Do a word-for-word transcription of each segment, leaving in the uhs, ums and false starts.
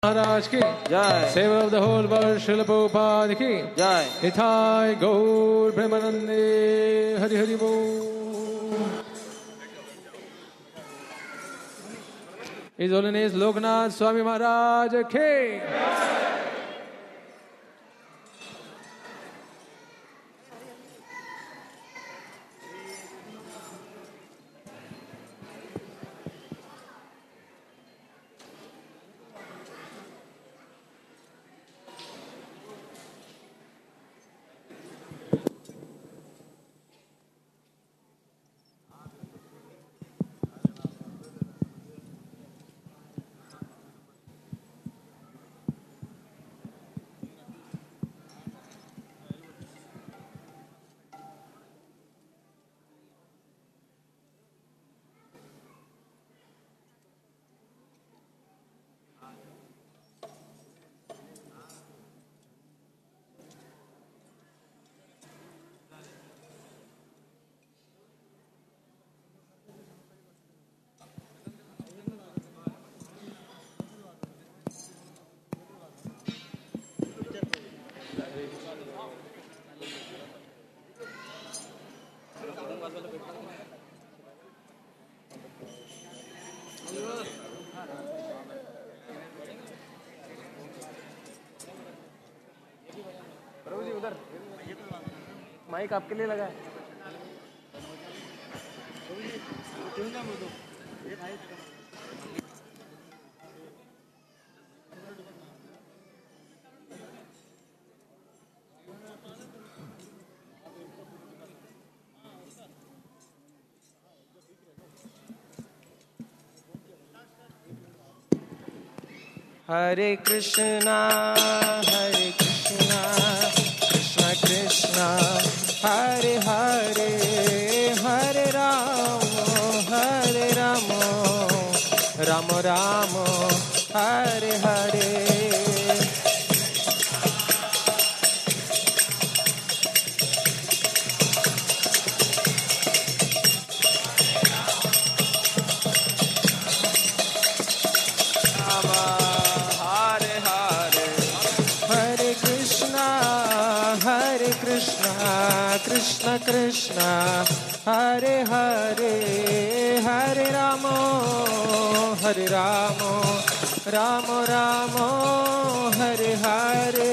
महाराज की जय। सेवा of the whole world Srila Prabhupada की जय। निताय गौर प्रेमानंदे हरि हरि बोल। His Holiness लोकनाथ स्वामी महाराज के प्रभु जी उधर माइक आपके लिए लगा है। हरे कृष्णा हरे कृष्णा कृष्णा कृष्णा हरे हरे हरे राम हरे राम राम राम हरे हरे। कृष्ण कृष्ण हरे हरे हरे राम हरे राम राम राम हरे हरे।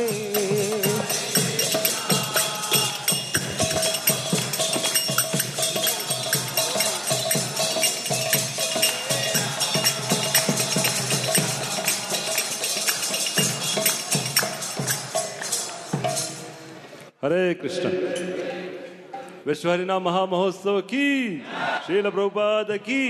हरे कृष्ण। विश्व हरिनाम महामहोत्सव की श्रील प्रभुपाद की।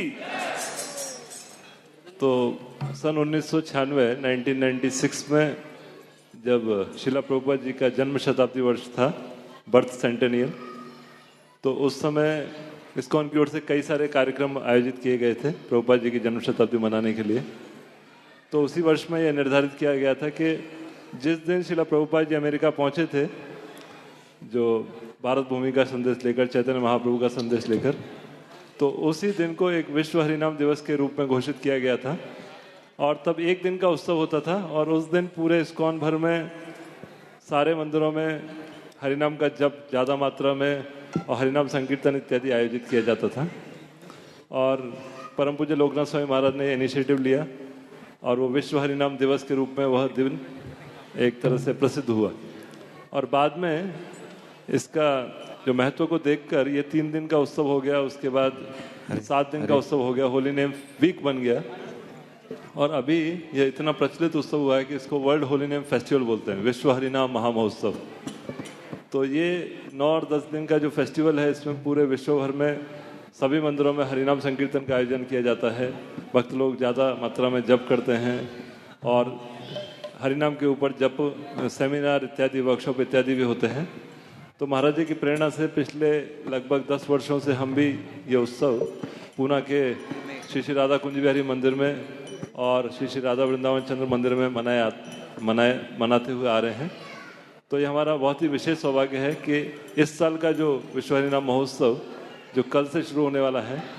तो सन उन्नीस सौ छियानवे नाइनटीन नाइंटी सिक्स में जब श्रील प्रभुपाद जी का जन्म शताब्दी वर्ष था, बर्थ सेंटेनियल, तो उस समय इस्कॉन की ओर से कई सारे कार्यक्रम आयोजित किए गए थे प्रभुपाद जी की जन्म शताब्दी मनाने के लिए। तो उसी वर्ष में यह निर्धारित किया गया था कि जिस दिन श्रील प्रभुपाद जी अमेरिका पहुंचे थे, जो भारत भूमि का संदेश लेकर, चैतन्य महाप्रभु का संदेश लेकर, तो उसी दिन को एक विश्व हरिनाम दिवस के रूप में घोषित किया गया था। और तब एक दिन का उत्सव होता था और उस दिन पूरे इस्कॉन भर में सारे मंदिरों में हरिनाम का जप ज़्यादा मात्रा में और हरिनाम संकीर्तन इत्यादि आयोजित किया जाता था। और परम पूज्य लोकनाथ स्वामी महाराज ने इनिशिएटिव लिया और वो विश्व हरिनाम दिवस के रूप में वह दिन एक तरह से प्रसिद्ध हुआ। और बाद में इसका जो महत्व को देखकर ये तीन दिन का उत्सव हो गया, उसके बाद सात दिन का उत्सव हो गया, होली नेम वीक बन गया। और अभी ये इतना प्रचलित उत्सव हुआ है कि इसको वर्ल्ड होली नेम फेस्टिवल बोलते हैं, विश्व हरिनाम महामहोत्सव। तो ये नौ और दस दिन का जो फेस्टिवल है, इसमें पूरे विश्व भर में सभी मंदिरों में हरिनाम संकीर्तन का आयोजन किया जाता है। भक्त लोग ज़्यादा मात्रा में जप करते हैं और हरिनाम के ऊपर जप सेमिनार इत्यादि, वर्कशॉप इत्यादि भी होते हैं। तो महाराज जी की प्रेरणा से पिछले लगभग दस वर्षों से हम भी ये उत्सव पूना के श्री श्री राधा कुंज बिहारी मंदिर में और श्री श्री राधा वृंदावन चंद्र मंदिर में मनाया मनाए मनाते हुए आ रहे हैं। तो ये हमारा बहुत ही विशेष सौभाग्य है कि इस साल का जो विश्व हरिनाम महोत्सव जो कल से शुरू होने वाला है,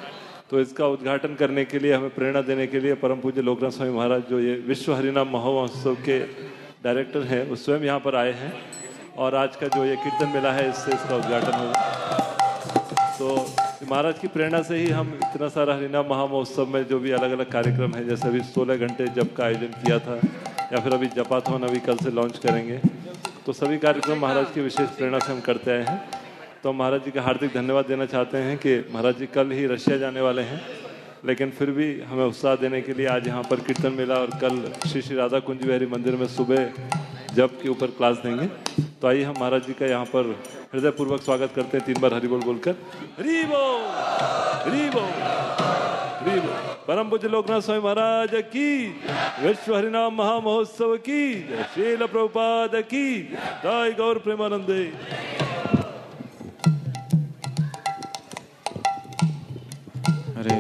तो इसका उद्घाटन करने के लिए, हमें प्रेरणा देने के लिए परम पूज्य लोकनाथ स्वामी महाराज जो ये विश्व हरिनाम महोत्सव के डायरेक्टर हैं, वो स्वयं यहाँ पर आए हैं और आज का जो ये कीर्तन मेला है इससे इसका उद्घाटन होगा। तो महाराज की प्रेरणा से ही हम इतना सारा हरिनाम महामहोत्सव में जो भी अलग अलग कार्यक्रम हैं, जैसे अभी सोलह घंटे जप का आयोजन किया था या फिर अभी जपाथॉन अभी कल से लॉन्च करेंगे, तो सभी कार्यक्रम महाराज की विशेष प्रेरणा से हम करते आए हैं। तो महाराज जी का हार्दिक धन्यवाद देना चाहते हैं कि महाराज जी कल ही रशिया जाने वाले हैं, लेकिन फिर भी हमें उत्साह देने के लिए आज यहाँ पर कीर्तन मेला और कल श्री श्री राधा कुंज विहारी मंदिर में सुबह जप के ऊपर क्लास देंगे। तो आइए हम महाराज जी का यहाँ पर हृदय पूर्वक स्वागत करते हैं, तीन बार हरि बोल बोलकर। हरि बोल, हरि बोल, हरि बोल। परम पूज्य लोकनाथ स्वामी महाराज की, विश्व हरिनाम महामहोत्सव की, श्रील प्रभुपाद की जय, गौर प्रेमानंदे। हरे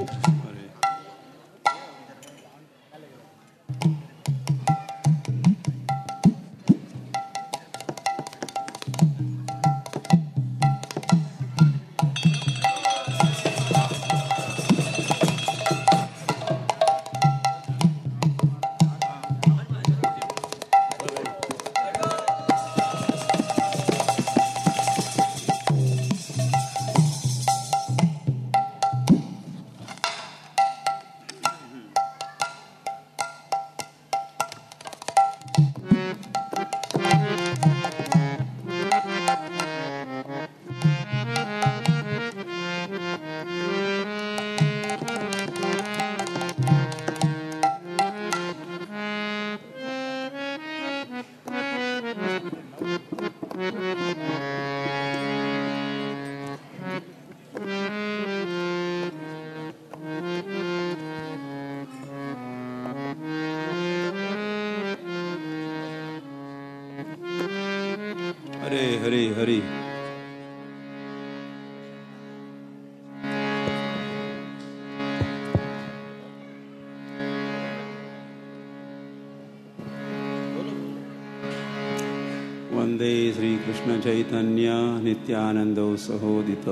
हरे हरे हरे। वंदे श्री कृष्ण चैतन्य नित्यानंदो सहोदितो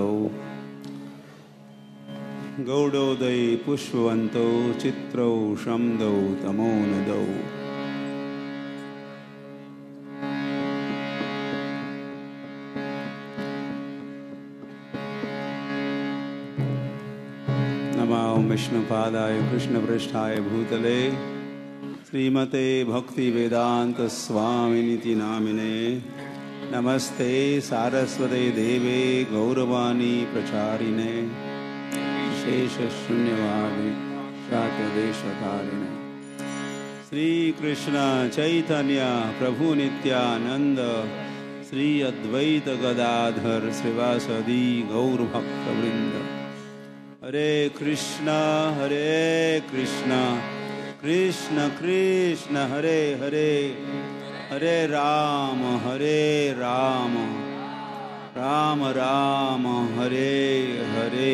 गौड़ोदय पुष्पवंतो चित्रौ शम्दौ तमोनदौ विष्णुपादाय कृष्णपृष्ठाय भूतले श्रीमते भक्ति वेदांत स्वामिनिति नामिने नमस्ते सारस्वते देवे गौरवाणी प्रचारिणे शेष शून्यवादी शातदेशकारिणे। श्री कृष्ण चैतन्य प्रभु नित्यानंद श्री अद्वैत गदाधर श्रीवासदि गौर भक्त वृंद। हरे कृष्णा हरे कृष्णा कृष्ण कृष्ण हरे हरे, हरे राम हरे राम राम राम हरे हरे।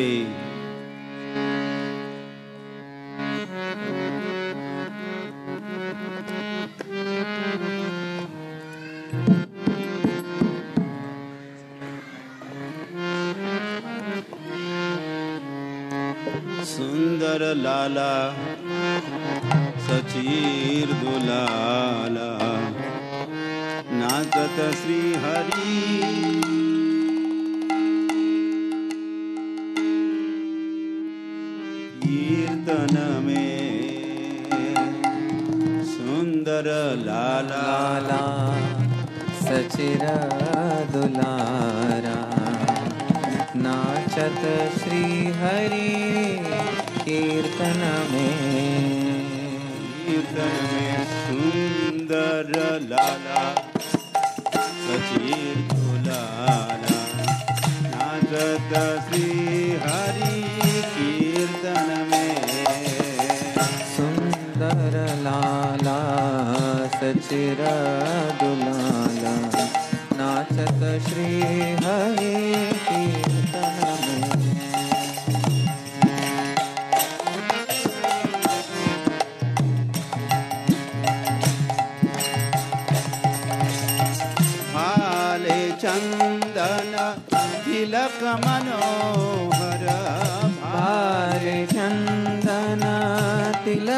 सुंदर लाला सचीर दुलाला नाचत श्री हरि कीर्तन में। सुंदर लाला सचिर दुलारा नाचत श्री हरि कीर्तन में। कीर्तन में सुंदर लाला सचीर दुलारा नाचत श्री हरि कीर्तन में। सुंदर लाला सचिर दुलाला नाचत श्री हरि कीर्तन में। भाले चंदन तिलक मनोहर, भाले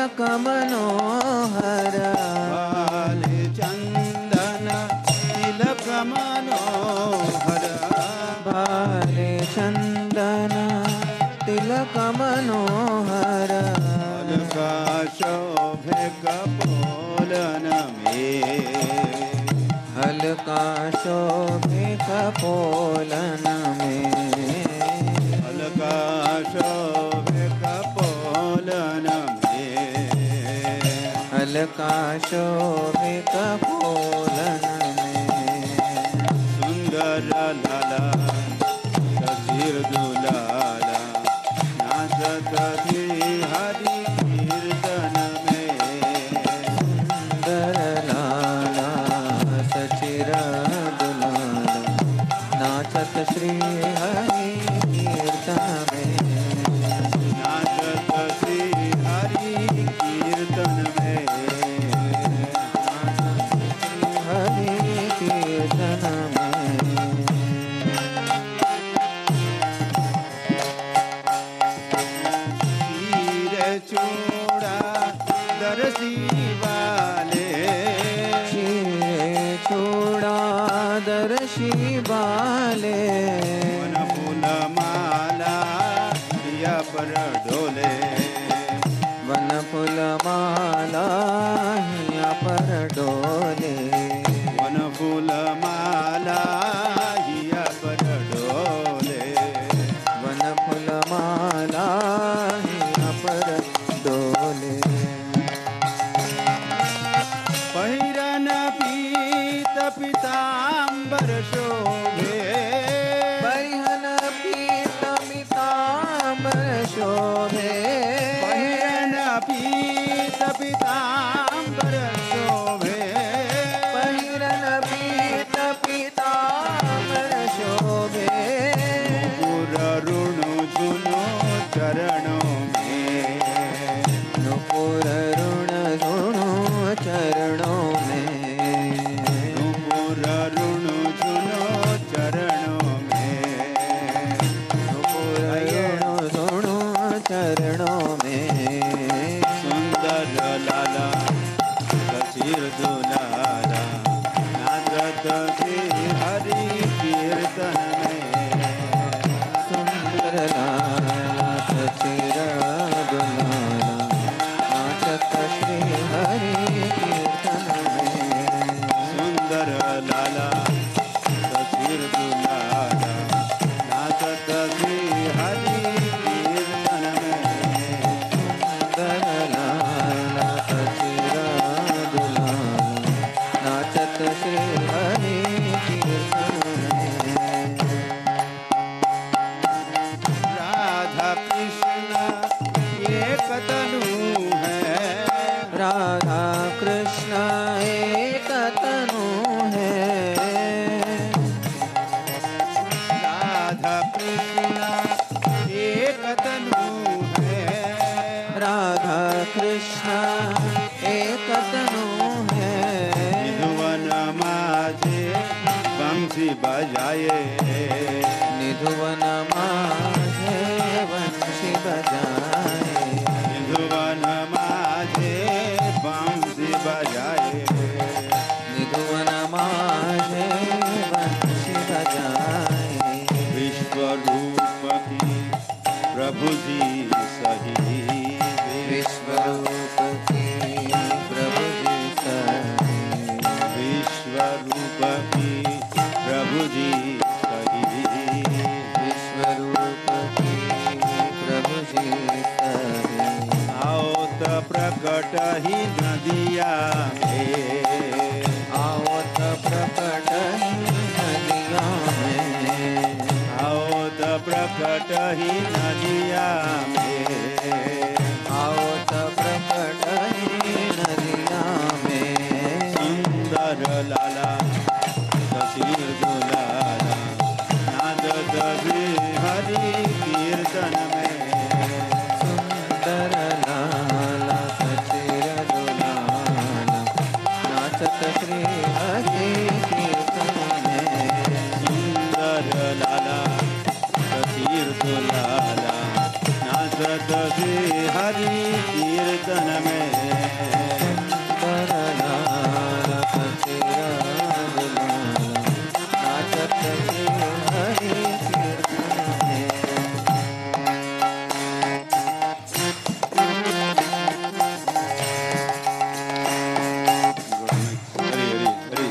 तिलक मनोहर भाले चंदन तिलक मनोहर भाले चंदन तिलक मनोहर अलका शोभे कपोलन में हल्का शोभे कपोलन में अलका शोभे कपोलन में हल्का शोभे कपोलन में सुंदर लाला सजीर दुलाला नाचत श्री हरि कीर्तन में सुंदर लाला सचिर दुलाला नाचत श्री हरि कीर्तन में नाचत श्री हरि कीर्तन में हरि कीर्तन में हीरे चूड़ा दरसी वाले शीरे चूड़ा दर्शी बाले वन फूल माला या पर डोले वन फूल माला हिया पर डोले वन फूल माला या पर डोले वन फूल माला हिया पर डोले पहिरन पीत पीतांबर शोभे परिहन पीत पीतांबर शोभे पहिरन पीत पीतांबर शोभे परिहन पीत पीतांबर शोभे पुर ऋणु झुनो चरणों में नुपुर ऋण धुनो चरणों में नुपुर ऋणु झुनो चरणों में नुपुर ऋण धुनो चरणों में सुंदर लाला सचिर दुलाला नाचत श्री हरि कीर्तन में सुंदर लाला सचिर दुलाला नाचत श्री हरि कीर्तन में सुंदर लाला सचिर दुलाला नाचत श्री हरि कीर्तन में सुंदर लाला सचिर दुलाला नाचत श्री हरि कीर्तन में राधा कृष्ण एक तनु है राधा कृष्ण एक तनु है राधा कृष्ण एक तनु है राधा कृष्ण एक तनु है निधुवन माझे बंसी बजाए निधुवन माझे वंशी बजाए निधुवन माझे बंसी बजाए निधुवन माझे वंशी बजाए विश्व रूप की प्रभु जी सही विश्वरूप की प्रभु जी सही विश्व रूप की प्रभु जी सही विश्वरूप की प्रभु जी सही आओ त प्रकट ही नदिया में आओ त प्रकट ही नदिया में आओ त प्रकट ही नदिया में आओ त प्रकट ही नदिया में सुंदर लाला सशीर दुलाला नाचत श्री हरि कीर्तन में सुंदर लाला सचिर दुलाला नाचत श्री हरि कीर्तन में सुंदर लाला सशीर दुलाला नाचत नाचत श्री हरि कीर्तन में सुंदर लाला सचिर दुलाला नाचत श्री हरि कीर्तन में। हरी हरी हरी।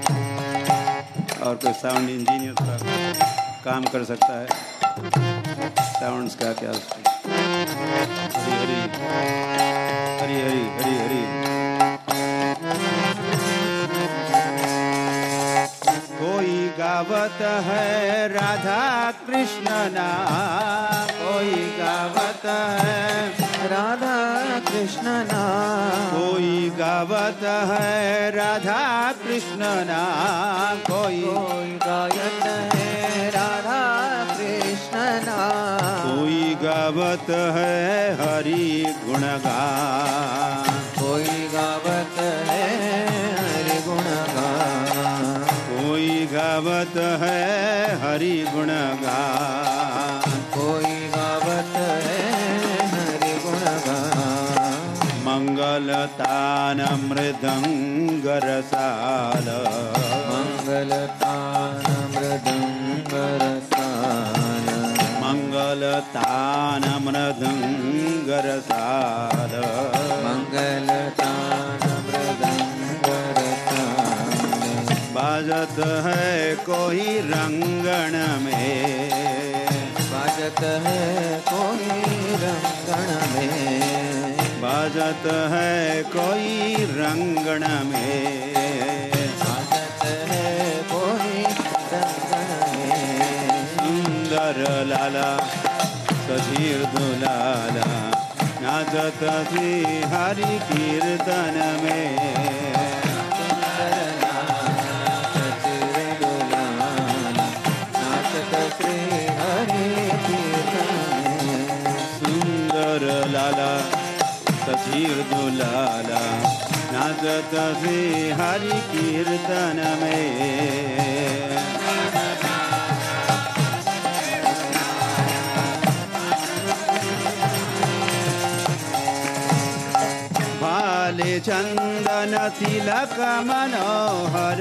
और कोई साउंड इंजीनियर का काम कर सकता है? साउंड्स का क्या? हरी हरी हरी हरी हरी हरी। कोई गावत है राधा कृष्ण नाम, कोई गावत है राधा कृष्ण नाम, कोई गावत है राधा कृष्ण नाम, कोई कोई गायत है राधा कृष्ण नाम, कोई गावत है हरि गुणगान, कोई गावत है हरि गुणगान, कोई गावत है हरि गुणगान, कोई गावत है हरि गुणगान। मंगलतान मृदंग रसाल, मंगलतान मृदंग रसाल, मंगलतान मृदंग रसाल, मंगलतान मृदंग रसाल, बाजत है कोई रंगण में, बाजत है कोई रंगण में, बाजत है कोई रंगण में, बाजत है कोई रंगण में। सुंदर लाला सधीर दुलाला नाचत श्री हरि कीर्तन में, सुंदर लाला सचिर दुलाला नाचत श्री हरि कीर्तन में। सुंदर लाला सधीर दुलाला नाचत श्री हरि कीर्तन में। भाले चंदन तिलक मनोहर,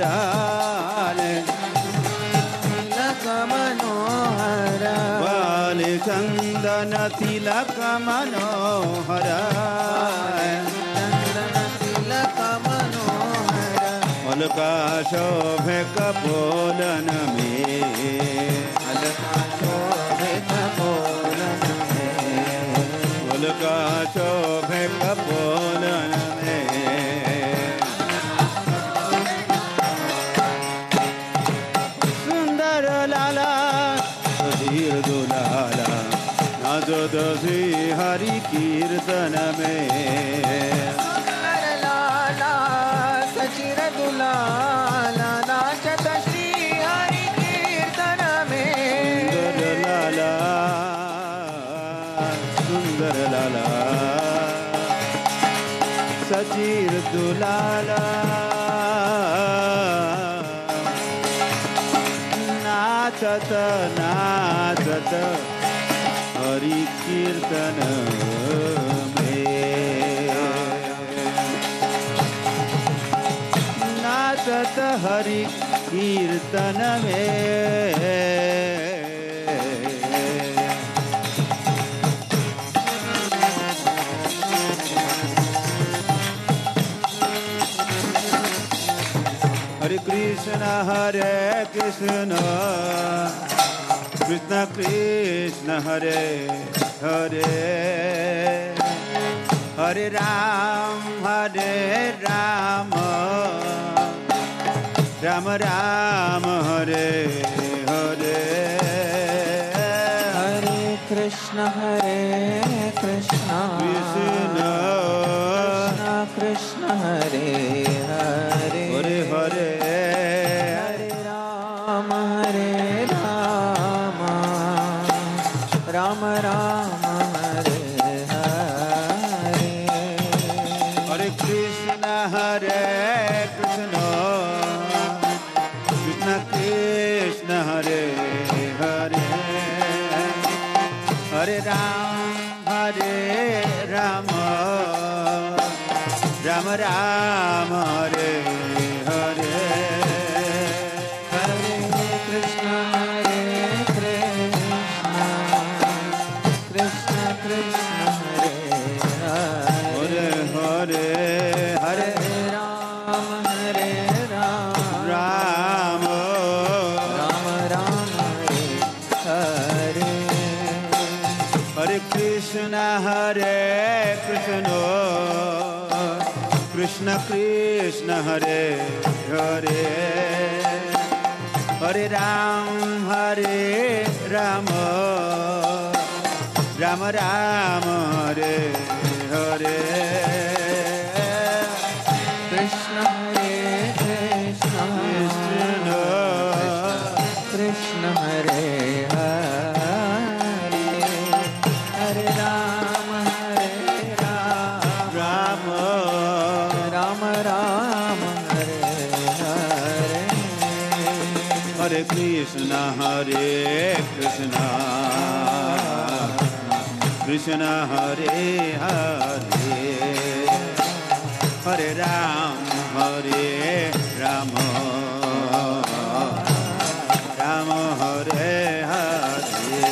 तिलक मनोहर, भाले चंदन तिलक मनोहर, चंदन तिलक मनोहर, अलका शोभे कपोलन में, अलका शोभे कपोलन में, अलका शोभे कपोलन में। सुंदर लाला सुधीर दुलाला नाचत श्री हरि कीर्तन में, सुंदर लाला सचिर दुलाला नाचत श्री हरि कीर्तन में। सुंदर लाला सुंदर लाला सचीर दुलाला नाचत नाचत हरि कीर्तन में, नाचत हरि कीर्तन में। हरे कृष्ण हरे कृष्ण कृष्ण कृष्ण हरे हरे, हरे राम हरे राम राम राम हरे हरे, हरे कृष्ण हरे कृष्ण कृष्ण कृष्ण हरे हरे, हरे हरे हरे राम हरे राम राम राम हरे हरे, हरे कृष्ण हरे कृष्ण कृष्ण कृष्ण हरे हरे, हरे राम हरे Krishna Hare Krishna Krishna Krishna Hare Hare Hare Ram Hare Rama Rama Rama Hare Hare Krishna Hare Krishna Krishna Hare Hare Hare Rama Hare Rama Rama Rama Hare Hare Hare Krishna Hare Krishna Krishna Hare Hare Hare Ram Hare Rama Rama Hare Hare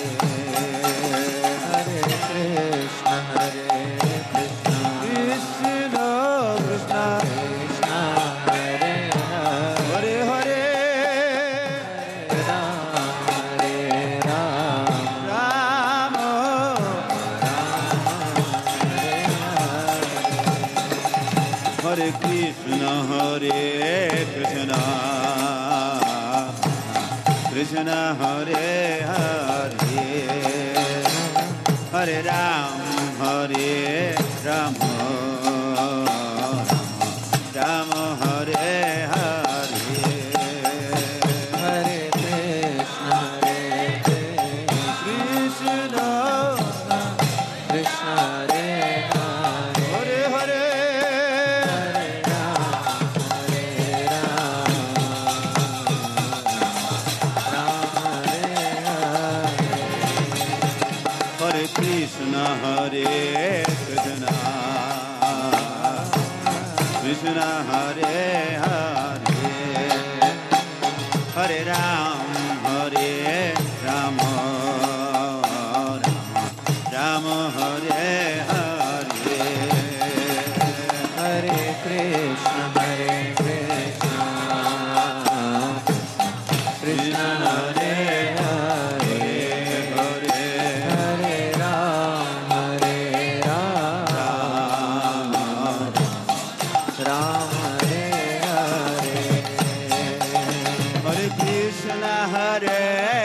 Hare Krishna Hare Krishna Krishna Krishna Krishna Hare Hare Hare Hare Rama Hare Rama Rama Hare Krishna Hare Krishna Krishna Hare Hare Hare Ram Hare Rama Rama Hare Hare Hare Krishna Hare Krishna Krishna Hare Hare Hare Hare Hare Krishna Hare Krishna Krishna Hare Hare Hare Ram Hare Rama Rama Hare Hare Hare Krishna Hare Krishna Krishna Hare Hare Hare Hare Ram Hare Rama Rama Hare Hare Hare Krishna Hare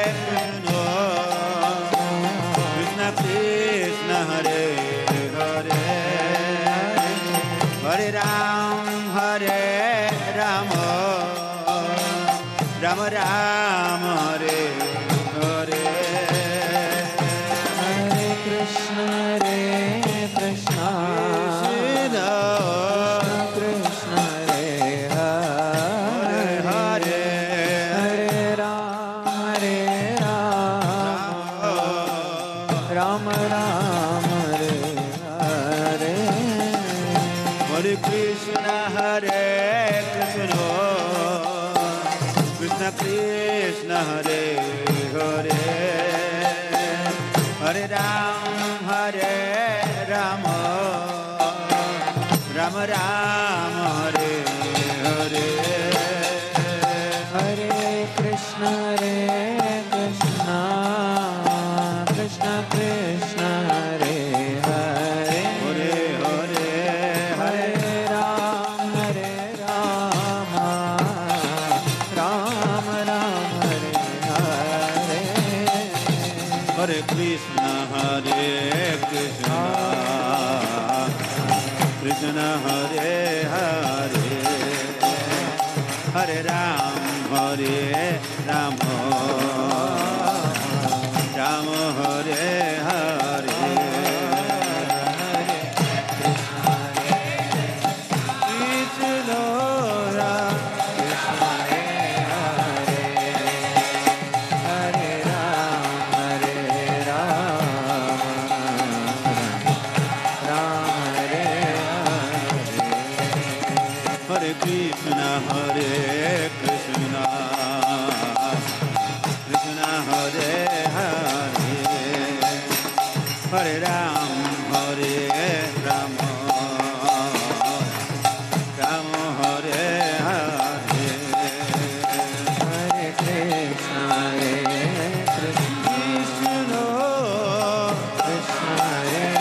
Krishna Krishna Krishna Hare Hare Hare Ram Hare Rama Rama Rama Hare Hare Hare Krishna Hare Krishna Krishna Hare Hare Hare Hare Ram Hare Rama Rama Rama Hare Hare Hare Krishna Hare Krishna Krishna Krishna Hare Hare Hare Ram Hare Rama Rama Rama Hare Hare Hare Krishna Hare Krishna Krishna Krishna Hare Hare Hare Hare Hare Ram Hare Rama Rama Rama Hare Hare Hare Krishna Hare Krishna Krishna Hare Hare Hare Ram Hare Rama Rama Hare Hare Krishna Ram Hare Ram Hare Rama Rama Hare Hare Hare Krishna Hare Krishna Krishna Hare Hare Hare Ram Hare Rama Rama Hare Hare Hare Krishna Hare Krishna Krishna Krishna Hare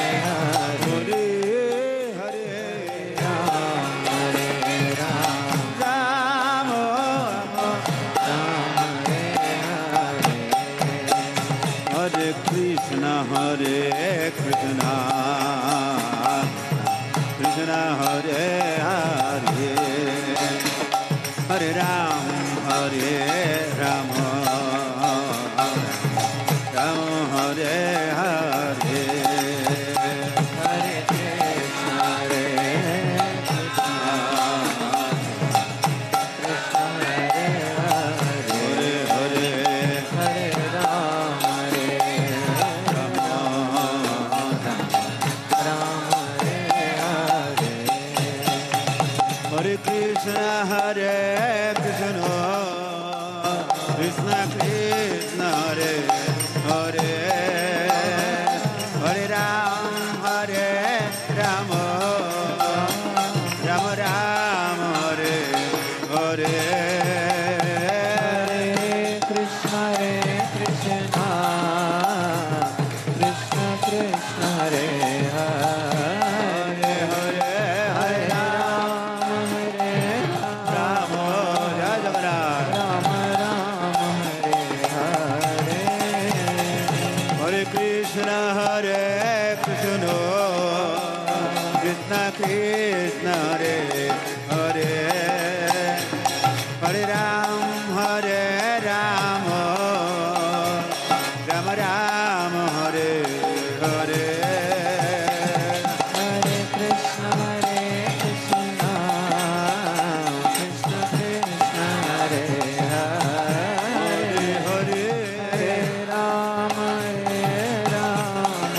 Hare Ram, Hare Ram, Ram Hare Hare, Hare Krishna, Hare Krishna, Krishna Hare Hare, Hare Hare Ram, Hare Ram, Ram Hare Hare. Hare Krishna, Hare Krishna, Krishna Krishna, Hare Hare, Hare Ram, Hare Ram, Ram Ram, Hare Hare. Hare Krishna, Hare Krishna, Krishna Krishna, Hare Hare, Hare Hare Ram, Hare Ram, Ram, Jai Jagannath. Ram Ram, Hare Hare. Hare Krishna, Hare Krishna, Krishna Krishna, Hare Hare, Hare Ram, Hare Ram, Ram Ram, Hare Hare. Hare Krishna, Hare Krishna, Krishna Krishna, Hare Hare, Hare Hare Ram, Hare Ram,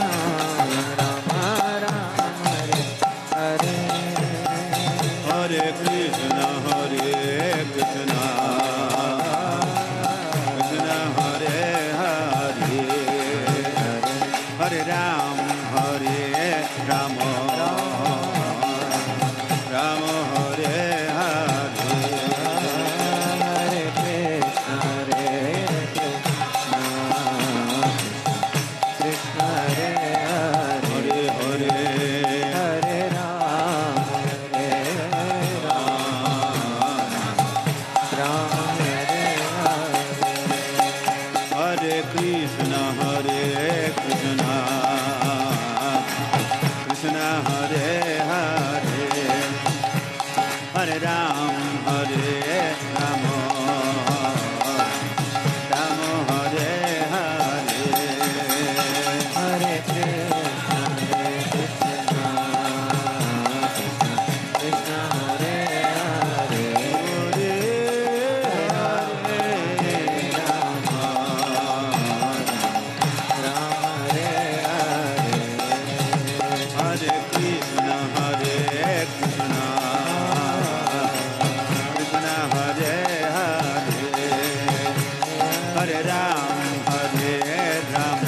Ram Ram, Hare Hare. Hare Krishna, Hare Krishna, Krishna Hare Hare, Hare Ram, Hare Ram, Ram Hare Hare. Hare Krishna, Hare Krishna, Krishna Hare Hare, Hare Hare, Hare Ram, Hare Ram, Ram Hare Hare. Hare Krishna, Hare Krishna, Krishna Hare Hare, Hare Ram, Hare Ram, Ram Hare Hare. Hare Krishna, Hare Krishna, Krishna Hare Hare, Hare Krishna, Hare Krishna, Krishna Hare Hare, Hare Ram, Hare Ram,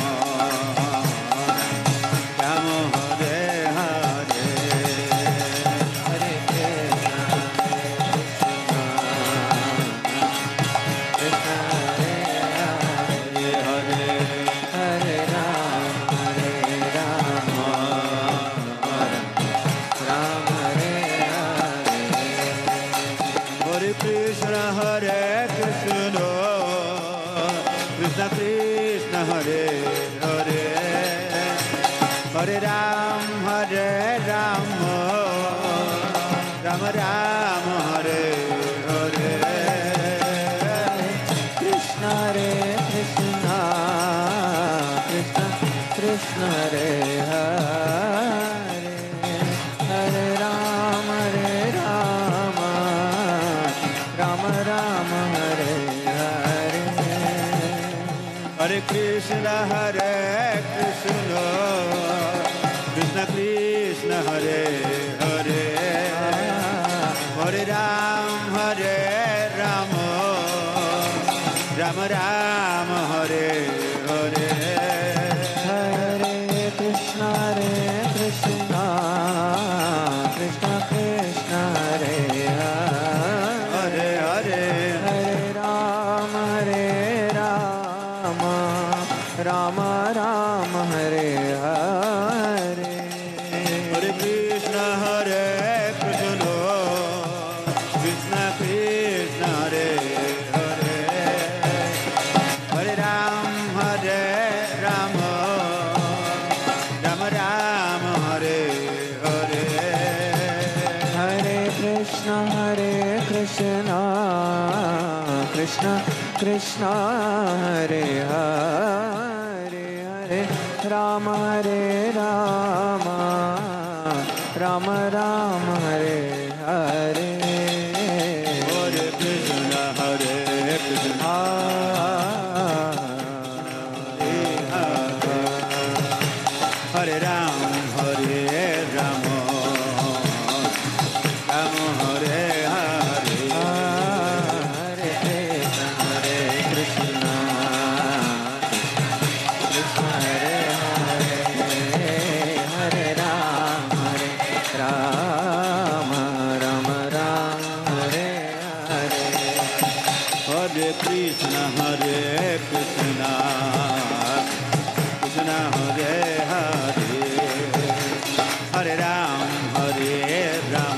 Ram Hare Hare. Hare Krishna, Krishna Hare Hare, Hare Hare Ram, Hare Ram, Ram Hare Hare. Hare Krishna, Hare Krishna, Krishna Krishna, Hare Hare, Hare Ram, Hare Ram, Ram Ram, Hare Hare. Krishna, Hare Krishna, Krishna Krishna, Hare Hare, Hare Ram, Hare Ram, Ram Ram, Hare Hare. Hare Krishna, Hare Krishna, Krishna Krishna, Hare Hare, Hare Ram, Hare Ram, Ram Ram, Hare Hare. Hare Krishna, Hare Krishna, Krishna Krishna, Hare Hare, Hare Hare, Hare Ram, Hare Ram, Ram Ram, Hare Hare. Hare Krishna, Hare Krishna, Krishna Krishna, Hare Hare, Hare Ram, Hare Ram, Ram Ram, Hare Hare. Hare Krishna, Hare Krishna, Krishna Krishna Krishna Hare Hare Hare Rama Hare Rama Rama Rama Hare Hare Hare Krishna Hare Krishna Hare Ram Hare Ram Ram Hare Hare Hare Krishna Hare Krishna Krishna Hare Hare Hare Ram Hare Rama Rama Rama Hare Hare Hare Krishna Hare Krishna Krishna Hare Hare Hare Ram Hare Ram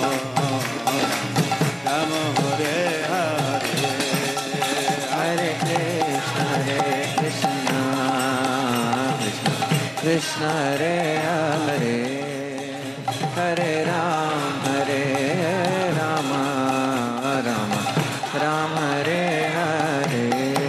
Ram Hare Hare Hare Krishna Hare Krishna Krishna Krishna Hare Hare Hare Ram Hare Rama Rama Rama Hare Hare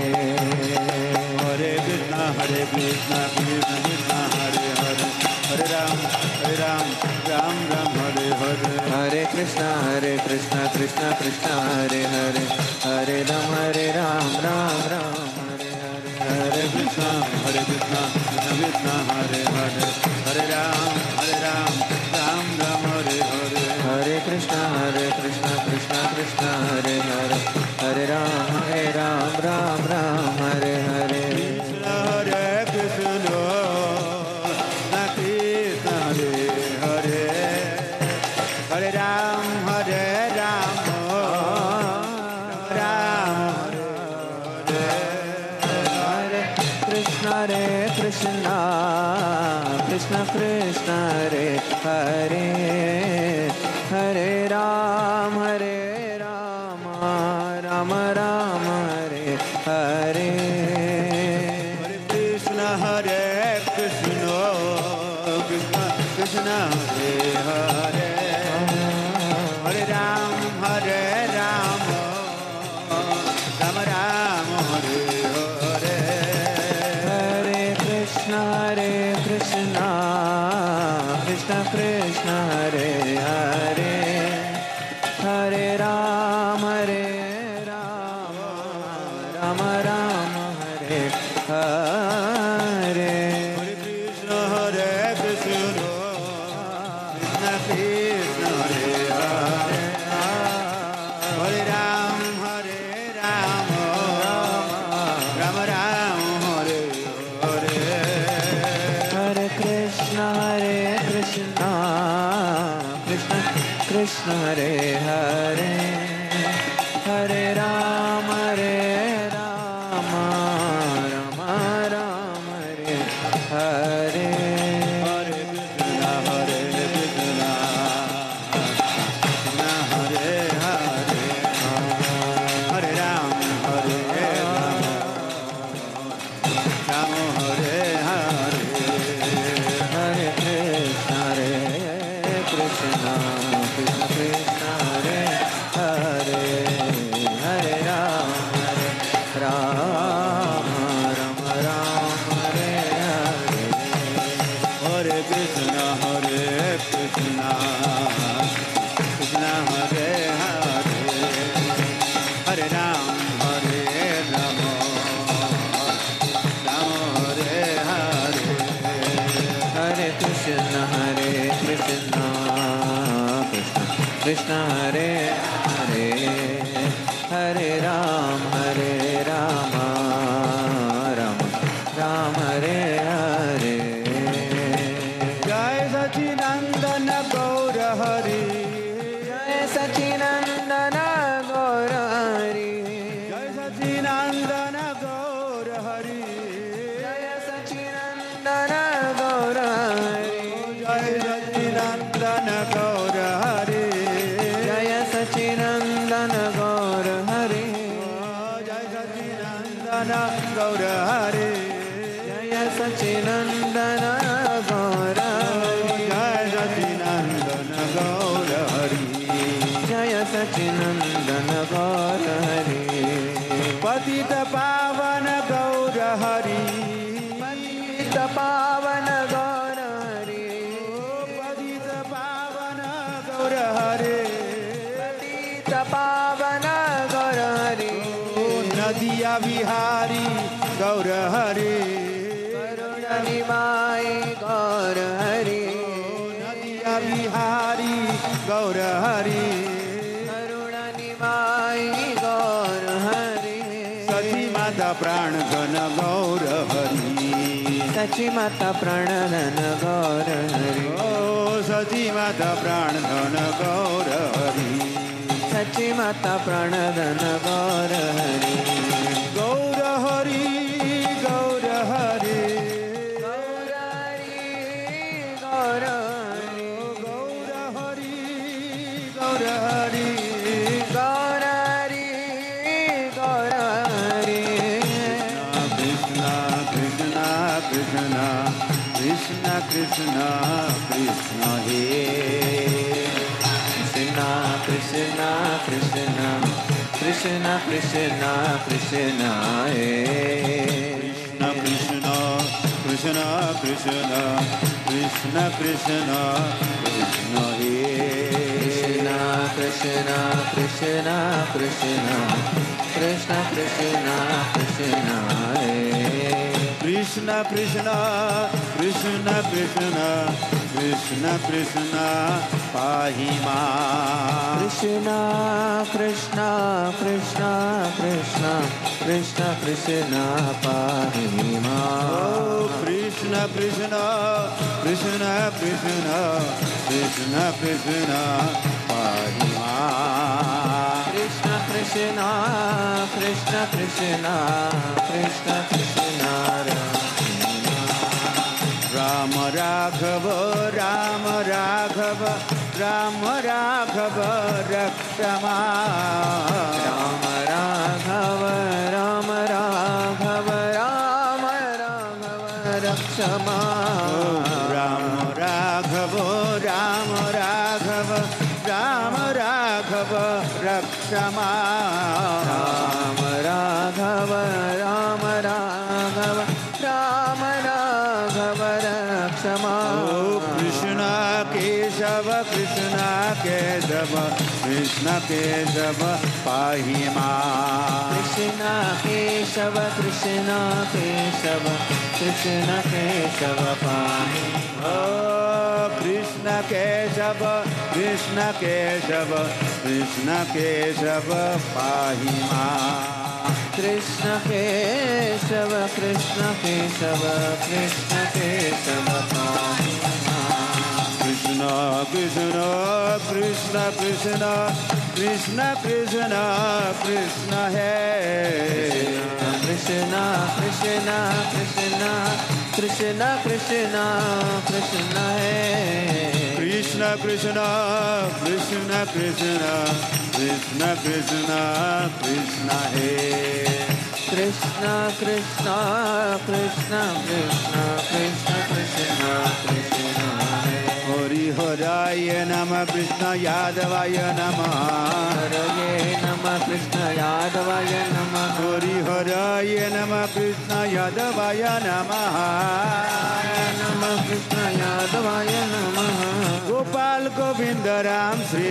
Hare Krishna Hare Krishna Krishna Krishna Hare Hare Hare Ram Hare Ram Ram Ram Hare Hare Hare Krishna Hare Krishna Krishna Krishna Hare Hare Hare Ram Hare Ram Ram Ram Hare Hare Hare Krishna Hare Krishna Krishna Krishna Hare Hare Hare Ram Hare Ram Ram Ram Hare Hare Hare Krishna Hare Krishna Krishna Krishna Hare Hare Hare Ram Hare Ram Ram Ram Hare Hare Krishna Hare Krishna Krishna Hare Hare Hare Ram Hare Ram Ram Hare Hare Krishna Hare Krishna Krishna Krishna Hare Hare Hare Ram Hare Rama Rama Rama Hare Hare Hare Krishna Hare Krishna Krishna Krishna Hare Hare Hare Ram Hare Ram Ram Ram Hare Hare Hare Krishna Hare Krishna Krishna Krishna Hare Hare Hare Ram Hare Rama Rama Rama Hare Hare Hare Krishna Hare Krishna Krishna Krishna Hare Hare Hare Ram Hare Ram Ram Ram Hare Hare Hare Krishna Hare Krishna Krishna Krishna Hare Hare Hare Ram Hare Rama Rama Rama Hare Hare Hare Krishna Hare Krishna Krishna Hare Hare Hare Ram Hare Ram Ram Hare Hare Hare Krishna Hare Krishna Krishna Krishna Hare Hare Hare Ram Hare Rama Rama Rama Hare Hare Hare Krishna Hare Krishna Krishna Hare Hare Hare Ram Hare Ram Ram Hare Hare Hare Krishna Hare Krishna Krishna Krishna Hare Hare Hare Ram Hare Rama Rama Rama Hare Hare Jai Sachidananda Gaura Hari Jai Sachidananda Gaura Hari Jai Sachidananda Gaura Hari Jai Sachidananda Gaura Hari Jai Sachidananda Gaura Hari Jai Sachidananda Gaura Hari Jai Sachidananda Gaura Hari Jaya Sachinandana Gaura Jai Sachidananda Gaura Hari Jaya Sachinandana पतित पावन गौर हरि पतित पावन गौर हरि पतित पावन गौर हरे पतित पावन गौर हरि नदिया विहारी गौर हरे करुण निमाय गौर हरि नदिया विहारी गौर हरे करुण निमाय गौर हरि सती माता प्राण घन गौर हरि सची माता प्रणधन गौर हरि ओ सती माता प्राण धन गौर हरि सची माता प्रणधन गौर हरि गौर हरि गौर हरि गौर हरि गौर हरि गौर हरि गौर हरि गौर हरि गौर हरि कृष्ण कृष्ण कृष्ण कृष्ण कृष्ण कृष्ण हे कृष्ण कृष्ण कृष्ण कृष्ण कृष्ण हे कृष्ण कृष्ण कृष्ण कृष्ण कृष्ण कृष्ण कृष्ण हे कृष्ण कृष्ण कृष्ण कृष्ण कृष्ण कृष्ण हे कृष्ण कृष्ण कृष्ण कृष्ण कृष्ण कृष्ण पाहि मां कृष्ण कृष्ण कृष्ण कृष्ण कृष्ण कृष्ण पाहि मां कृष्ण कृष्ण कृष्ण कृष्ण कृष्ण कृष्ण पाहि मां कृष्ण कृष्ण कृष्ण कृष्ण कृष्ण कृष्ण राम राघव राम राघव राम राघव रक्षमा राम राघव राम राघव राम राघव रक्षमा राम राघव राम राघव राम राघव रक्षमा राम राघव राम राघव राम राघव रक्षमा कृष्ण केशव कृष्ण केशव कृष्ण केशव पाहि मां कृष्ण केशव कृष्ण केशव कृष्ण केशव पाहि कृष्ण केशव कृष्ण केशव कृष्ण केशव पाहि मां कृष्ण केशव कृष्ण केशव कृष्ण केशव पाहि कृष्ण कृष्ण कृष्ण कृष्ण कृष्ण कृष्ण कृष्ण है कृष्ण कृष्ण कृष्ण कृष्ण कृष्ण कृष्ण है कृष्ण कृष्ण कृष्ण कृष्ण कृष्ण कृष्ण कृष्ण है कृष्ण कृष्ण कृष्ण कृष्ण कृष्ण कृष्ण कृष्ण है हरि हराय नमः कृष्ण यादवाय नमः हरये नमः कृष्ण यादवाय नमः हरि हराय नमः कृष्ण यादवाय नमः नमः कृष्ण यादवाय नमः गोपाल गोविंद राम श्री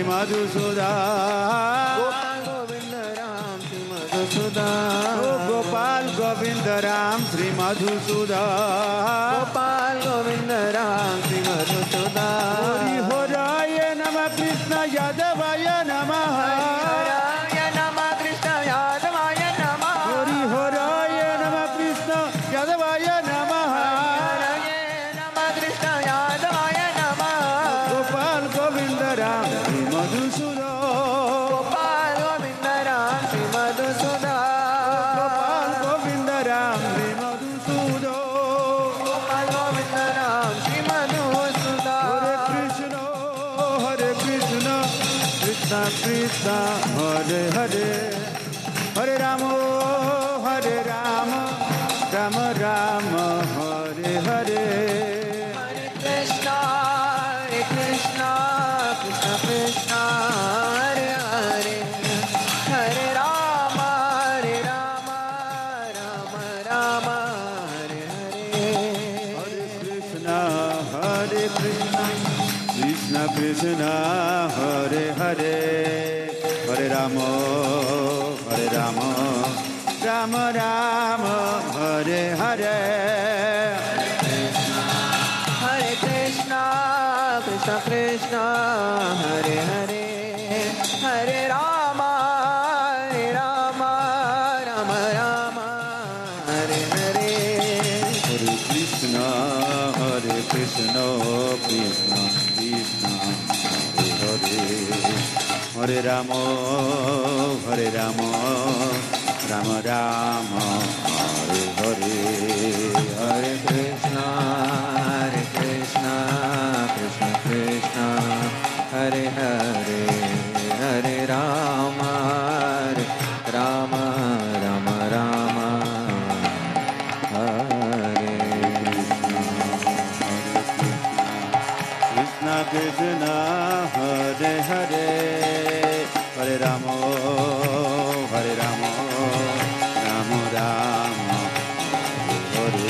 मधुसूदन गोपाल गोविंद राम श्री मधुसूदन गोपाल गोविंद राम श्री मधुसूदन गोपाल गोविंद राम श्री मधुसूदन हरि हराय नमः कृष्ण यादवाय नमः हराय नमः कृष्ण यादवाय नमः हरि हराय नमः कृष्ण यादवाय नमः हरये नमः कृष्ण यादवाय नमः गोपाल गोविंद राम श्री मधुसूदन गोपाल गोविंद राम श्री मधुसूदन गोपाल गोविंद राम श्री मधुसूदन गोपाल गोविंद राम श्री मधुसूदन हरे कृष्ण हरे कृष्ण कृष्ण कृष्ण हरे हरे हरे राम हरे राम राम राम हरे हरे हरे कृष्ण हरे कृष्ण कृष्ण कृष्ण हरे हरे हरे राम हरे Ram Krishna Hare Hare Hare Rama Hare Rama Rama Rama Hare Hare Hare Krishna Krishna Krishna Hare Hare Hare Rama Hare Rama Rama Rama Hare Hare Hare Krishna Hare Krishna Krishna Krishna Hare Hare Hare Rama Hare Rama Rama Rama Hare Hare Hare Krishna Hare Krishna Krishna Krishna Hare Hare Hare Rama Hare Rama Rama Rama Hare Krishna Krishna Hare Hare Hare Rama Hare Rama Rama Rama Hare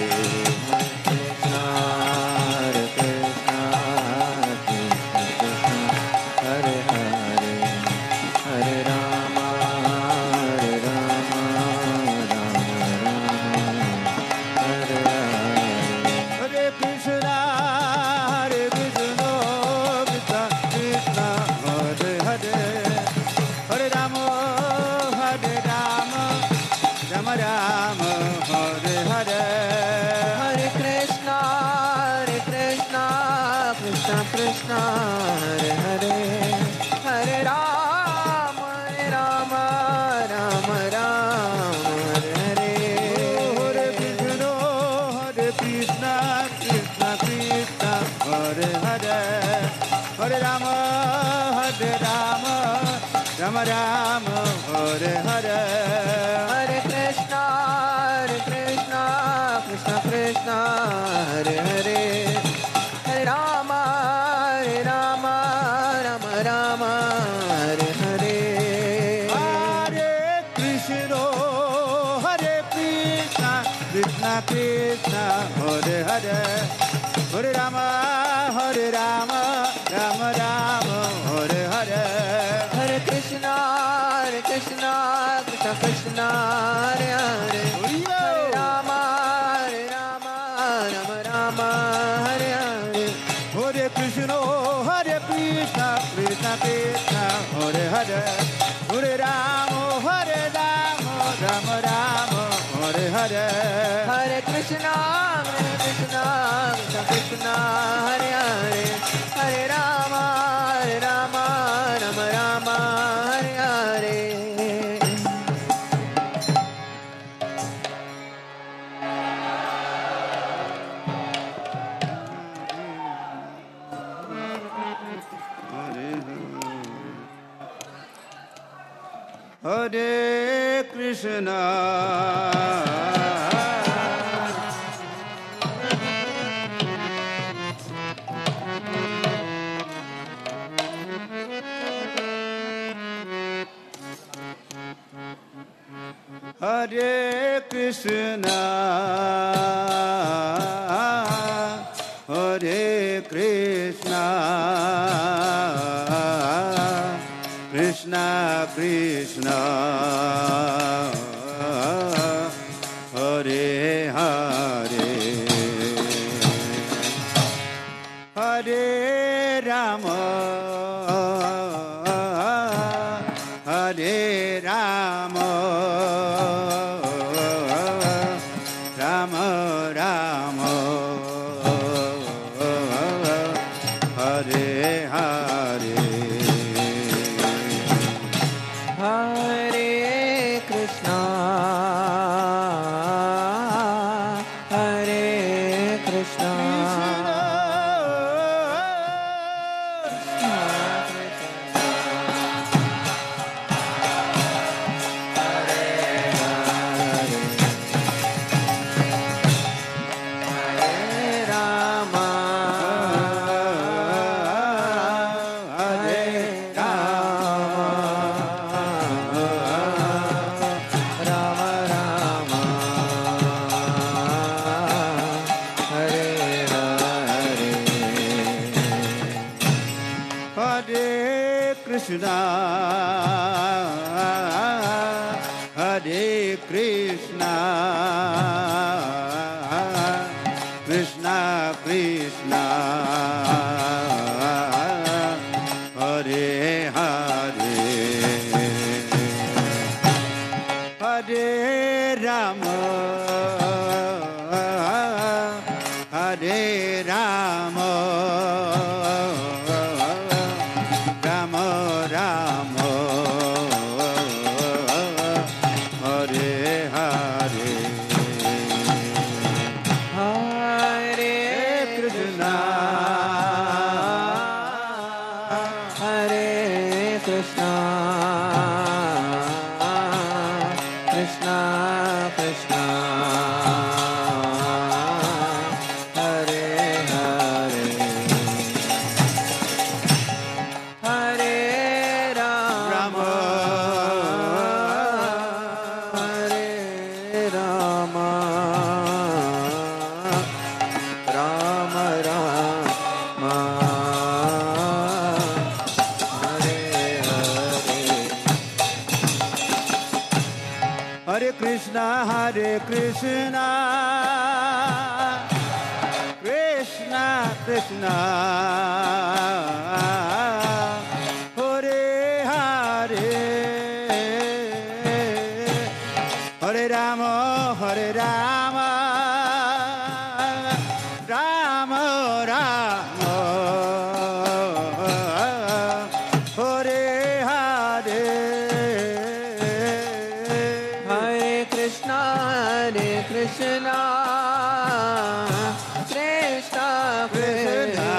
Krishna Hare Krishna Krishna Krishna Hare Hare Hare Rama Hare Rama Rama Rama Hare Hare Hare Krishna Hare Krishna Krishna Krishna Hare Hare Hare Rama Hare Rama Rama Rama Hare Hare Hare Krishna Hare Krishna Krishna Krishna Hare Hare Hare Rama Hare Rama Rama Rama Hare Hare Hare Krishna Hare Krishna Krishna Krishna Hare Hare Hare Rama Hare Rama Rama Rama Hare Hare Hare Krishna Hare Krishna Krishna Krishna Hare Hare Hare Rama Hare Rama Rama Rama Hare Hare Hare Krishna Hare Krishna Krishna Krishna Hare Hare Hare Rama Hare Rama Rama Rama Hare Hare Hare Krishna Hare Krishna Krishna Krishna Hare Hare Hare Rama Hare Rama Rama Rama Hare Hare Hare Krishna Hare Krishna Krishna Krishna Hare Hare Hare Rama Hare Rama Rama Rama Hare Hare Hare Krishna Hare Krishna Krishna Krishna Hare Hare Hare Rama Hare Rama Rama Rama Hare Hare Hare Krishna Hare Krishna Hare Krishna Krishna Krishna Hare Hare Hare Rama Hare Rama Rama Rama Hare Hare Hare Krishna Hare Krishna Krishna, Hare Krishna, Krishna Krishna, Hare Hare, Hare Rama, Hare Rama, Rama Rama, Hare Hare, Hare Krishna, Hare Krishna, Krishna Krishna, Hare Hare, Hare Rama, Hare Rama, Rama Rama, Hare Hare. Hare Krishna, Hare Krishna, Krishna Krishna, Hare Hare, Hare Rama, Hare Rama, Rama Rama, Hare Hare. Hare Krishna, Hare Krishna, Krishna Krishna,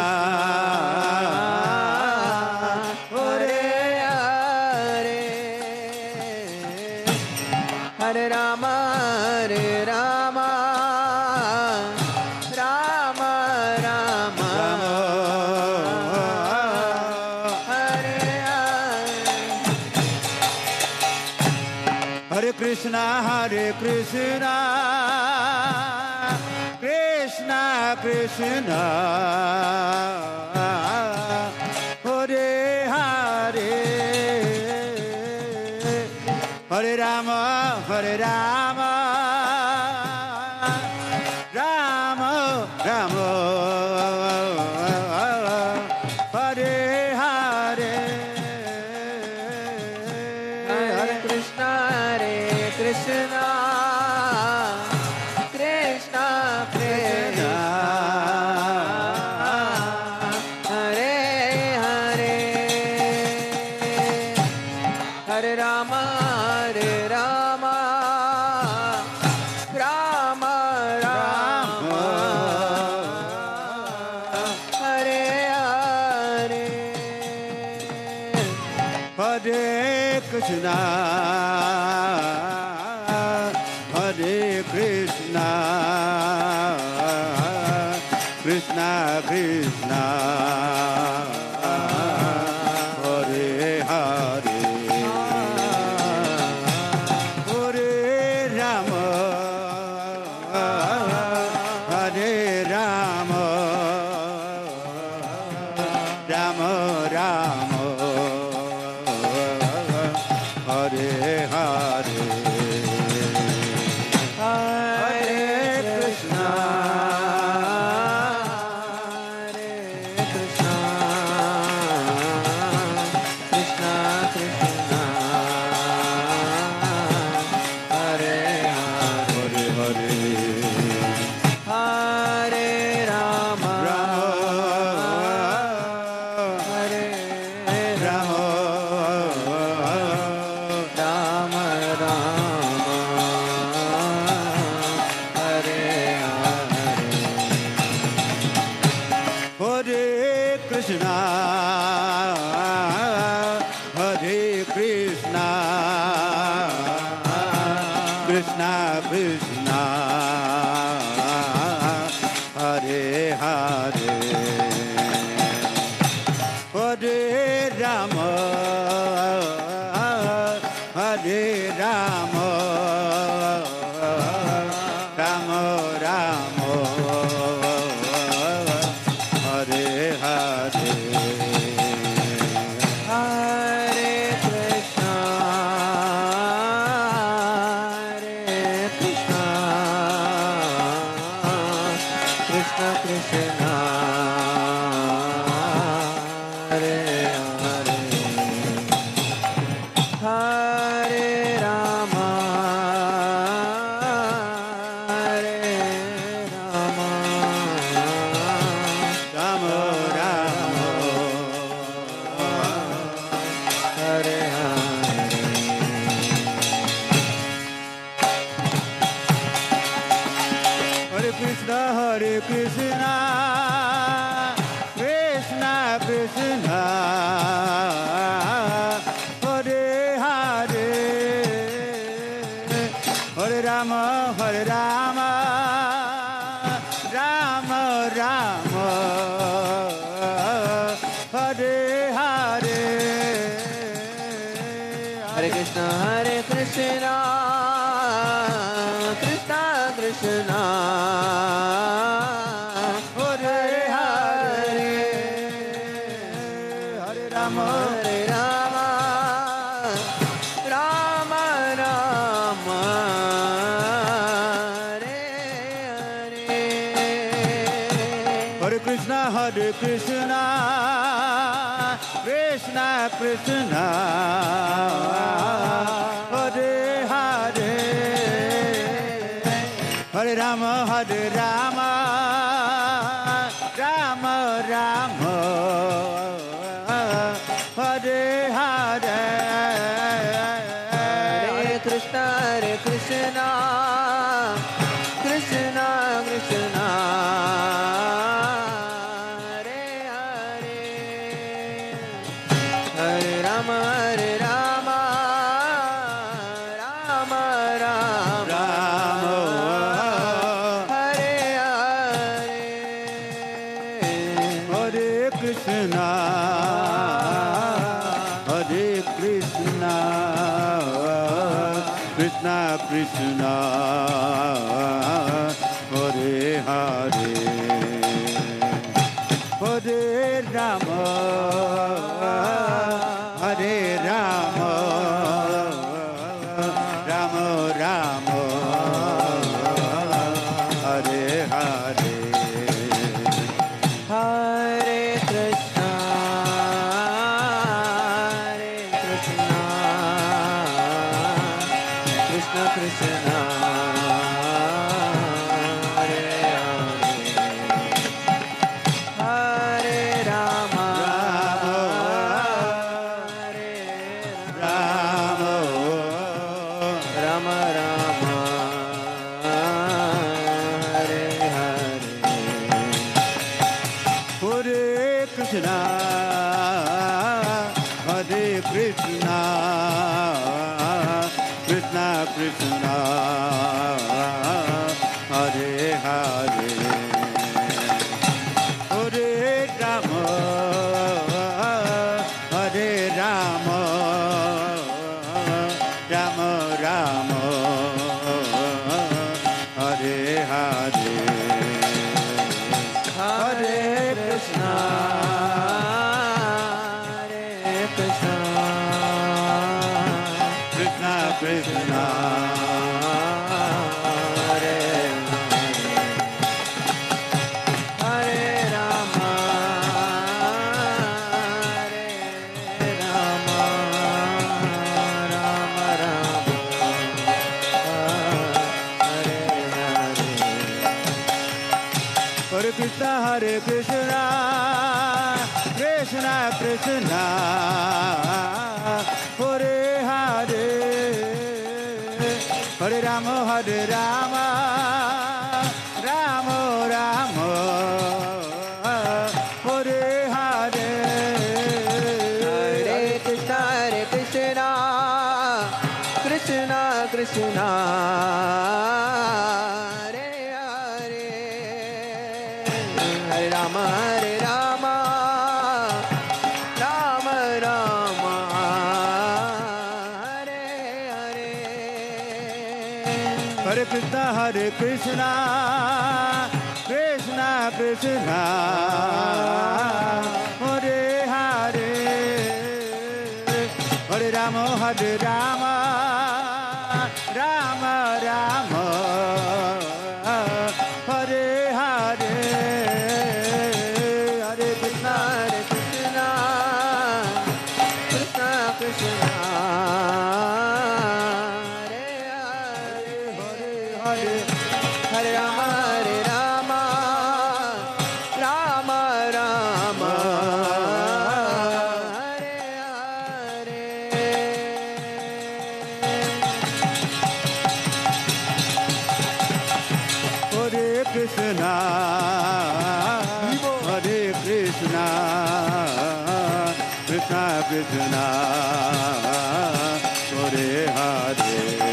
Hare Hare, Hare Rama, Hare Rama, Rama Rama, Hare Hare. Hare Krishna, Hare Krishna, Krishna Krishna, Hare Hare, Hare Rama, Hare Rama, Rama Rama, Hare Hare. Hare Krishna, Hare Krishna, Krishna Krishna, Hare Hare, Hare Rama, Hare Rama, Rama Rama, Hare Hare. Hare Krishna, Hare Krishna, Krishna Krishna, Hare Hare, Hare Rama, Hare Rama, Rama Rama, Hare Hare, Hare Krishna, Hare Krishna, Krishna Krishna, Hare Hare, Hare Hare Rama, Hare Hare Rama, Rama Rama, Hare Hare, Hare Krishna, Hare Krishna, Krishna Krishna, Hare Hare, Hare Rama, Hare Rama, Rama Rama, Hare Hare, Hare Hare Krishna, Krishna Krishna, Hare Hare, Hare Rama, Hare Rama, Rama Rama, Hare Hare. Hare Krishna, Hare Krishna, Krishna Krishna, Hare Hare, Hare Rama, Hare Rama, Rama Rama, Hare Hare. Hare Krishna, Hare Krishna, Krishna Krishna, Hare Hare, Hare Rama, Hare Rama, Rama Rama, Hare Hare. Hare Krishna, Hare Krishna, Krishna Krishna, Hare Hare, Hare Rama, Hare Rama, Rama Rama, Hare Hare. Hare Krishna, Hare Krishna, Krishna Krishna, Hare Hare, Hare Rama, Hare Rama, Rama Rama, Hare Hare. Hare Krishna, Hare Krishna, Krishna Krishna, Hare Hare, Hare Rama, Hare Rama, Rama Rama, Hare Hare. Hare Krishna, Hare Krishna, Krishna Krishna, Hare Hare, Hare Rama, Hare Rama, Rama Rama, Hare Hare. Hare Krishna, Hare Krishna, Krishna Krishna, Hare Hare, Hare Rama, Hare Rama, Rama Rama, Hare Hare. Hare Krishna, Hare Krishna, Krishna Krishna, Hare Hare, Hare Rama, Hare Rama, Rama Rama, Hare Hare. Hare Krishna, Hare Krishna, Krishna Krishna, Hare Hare, Hare Rama, Hare Rama, Rama Rama, Hare Hare. Hare Krishna, Hare Krishna, Krishna Krishna, Hare Hare, Hare Rama, Hare Rama, Rama Rama, Hare Hare. Hare Krishna, Hare Krishna, Krishna Krishna, Hare Hare, Hare Hare Rama, Hare Rama, Rama Rama, Hare Hare. Hare Krishna, Krishna Hare Hare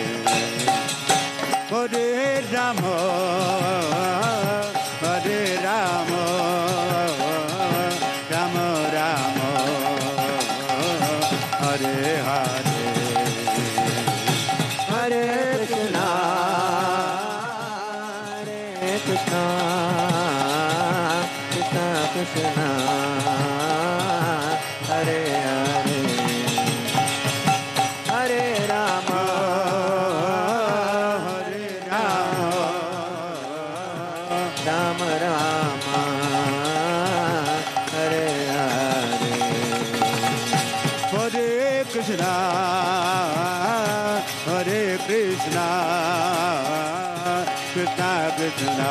Hare Ram हरे राम राम राम हरे हरे हरे कृष्णा हरे कृष्णा कृष्णा कृष्णा हरे हरे हरे राम हरे राम राम राम हरे हरे हरे कृष्णा हरे कृष्णा कृष्णा कृष्णा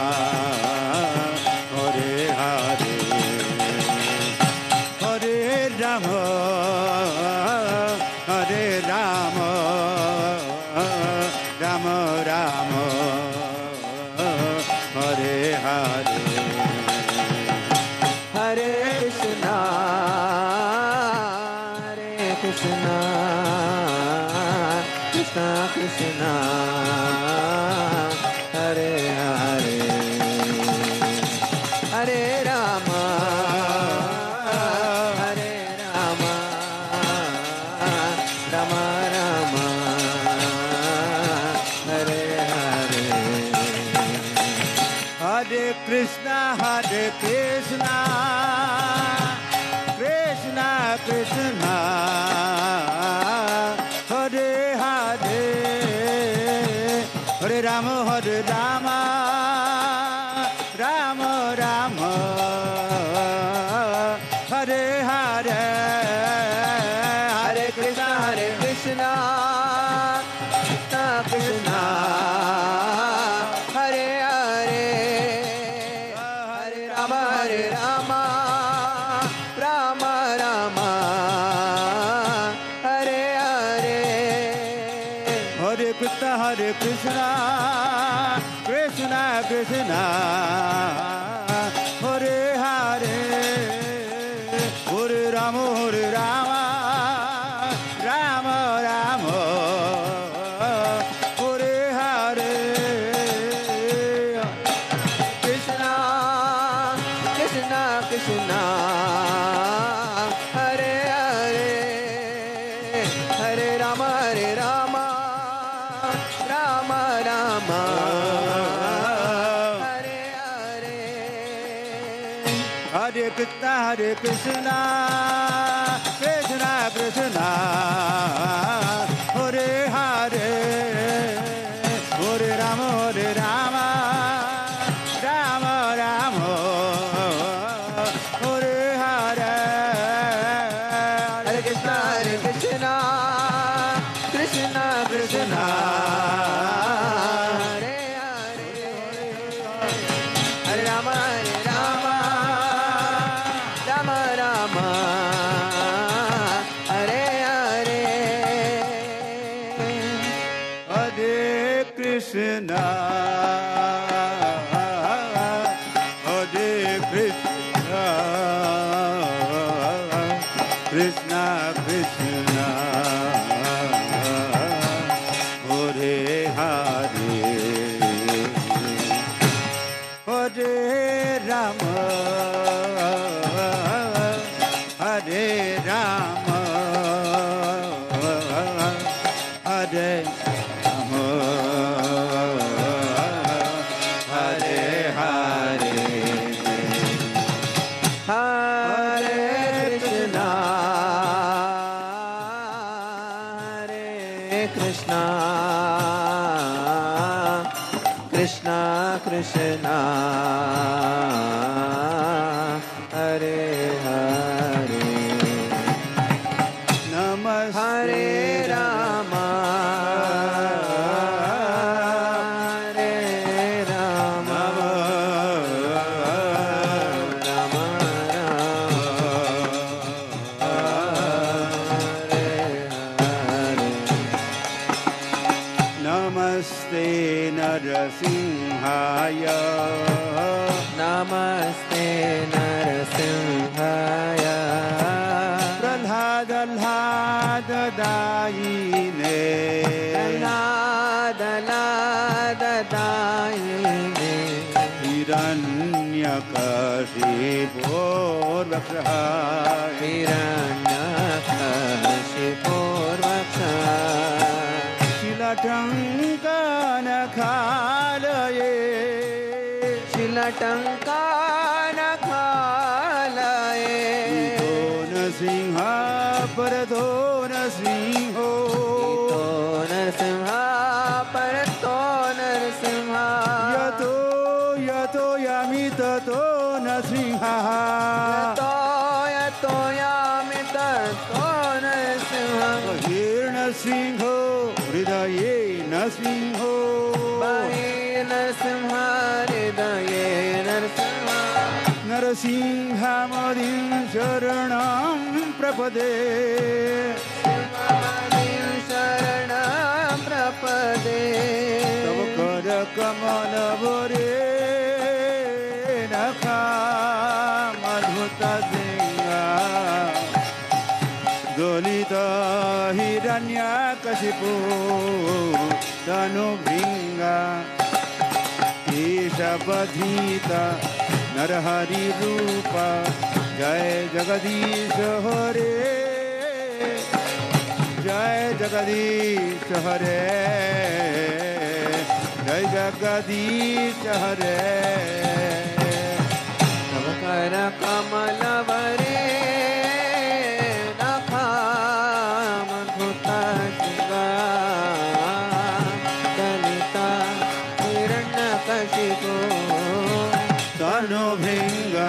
हरे हरे हरे राम हरे राम राम राम हरे हरे हरे कृष्णा हरे कृष्णा कृष्णा कृष्णा हरे हरे हरे राम हरे राम राम राम हरे हरे हरे कृष्णा हरे कृष्णा कृष्णा कृष्णा हरे हरे हरे राम हरे राम राम राम हरे हरे हरे कृष्णा हरे कृष्णा कृष्णा कृष्णा हरे हरे हरे राम हरे राम राम राम हरे हरे हरे कृष्णा हरे कृष्णा कृष्णा कृष्णा हरे हरे हरे राम हरे राम राम राम हरे हरे कृष्णा कृष्णा कृष्णा हरे हरे हरे राम हरे राम राम राम हरे हरे हरे कृष्णा हरे कृष्णा कृष्णा कृष्णा हरे हरे हरे राम हरे राम राम राम हरे हरे हरे कृष्णा हरे कृष्णा कृष्णा कृष्णा हरे हरे हरे राम हरे राम राम राम हरे हरे हरे कृष्णा हरे कृष्णा कृष्णा कृष्णा हरे हरे हरे राम हरे राम हरे राम हरे हरे हरे कृष्णा हरे कृष्णा कृष्णा कृष्णा हरे हरे नमस्ते हरे राम हरे राम राम नमस्ते नरसिंहाय नमस्ते नरसिंहाय प्रह्लाद आह्लाददायिने आह्लाददायिने हिरण्यकशिपोर्वक्षः हिरण्यकशिपोर्वक्षः शिलटङ्कनखालये शिलटङ्कनखालये सिंह परतो नरसिंहो नरसिंह परतो नरसिंह यतो यतो यामि ततो नरसिंहः यतो यतो यामि ततो नरसिंह बहिर्नरसिंहो हृदये नरसिंहो बहिर्नरसिंह हृदये नरसिंह नरसिंहमदिं शरणं प्रपदे शरणं प्रपदे तव करकमलवरे नखामधुतसिंहा दलित हिरण्यकशिपो तनुभृङ्गा केशबधिता नरहरि रूप जय जगदीश हरे जय जगदीश हरे जय जगदीश हरे तव कर कमलवरे नखामधुतसिंहा दलिता हिरण्यकशिपो तनुभृङ्गा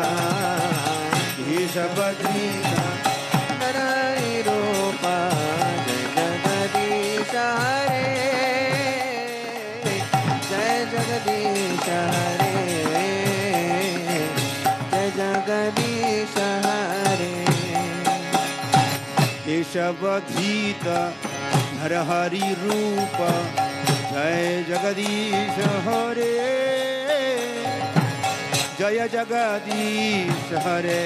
ईशबद्रीका नरहरिरूप जय जगदीश हरे जय जगदीश हरे जय जगदीश हरे केशवधीत नरहरि रूप जय जगदीश हरे जय जगदीश हरे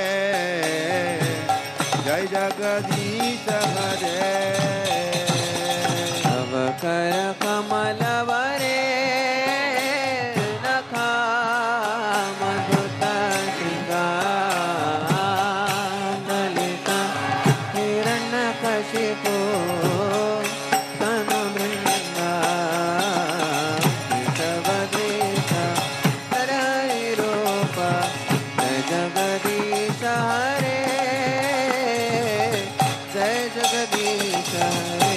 जय जगदीश हरे तव कर कमलवरे नखामधुतसिंहा दलिता हिरण्यकशिपो तनुभृङ्गा केशवधीता नरहरिरूप जय जगदीश हरे जय जगदीश हरे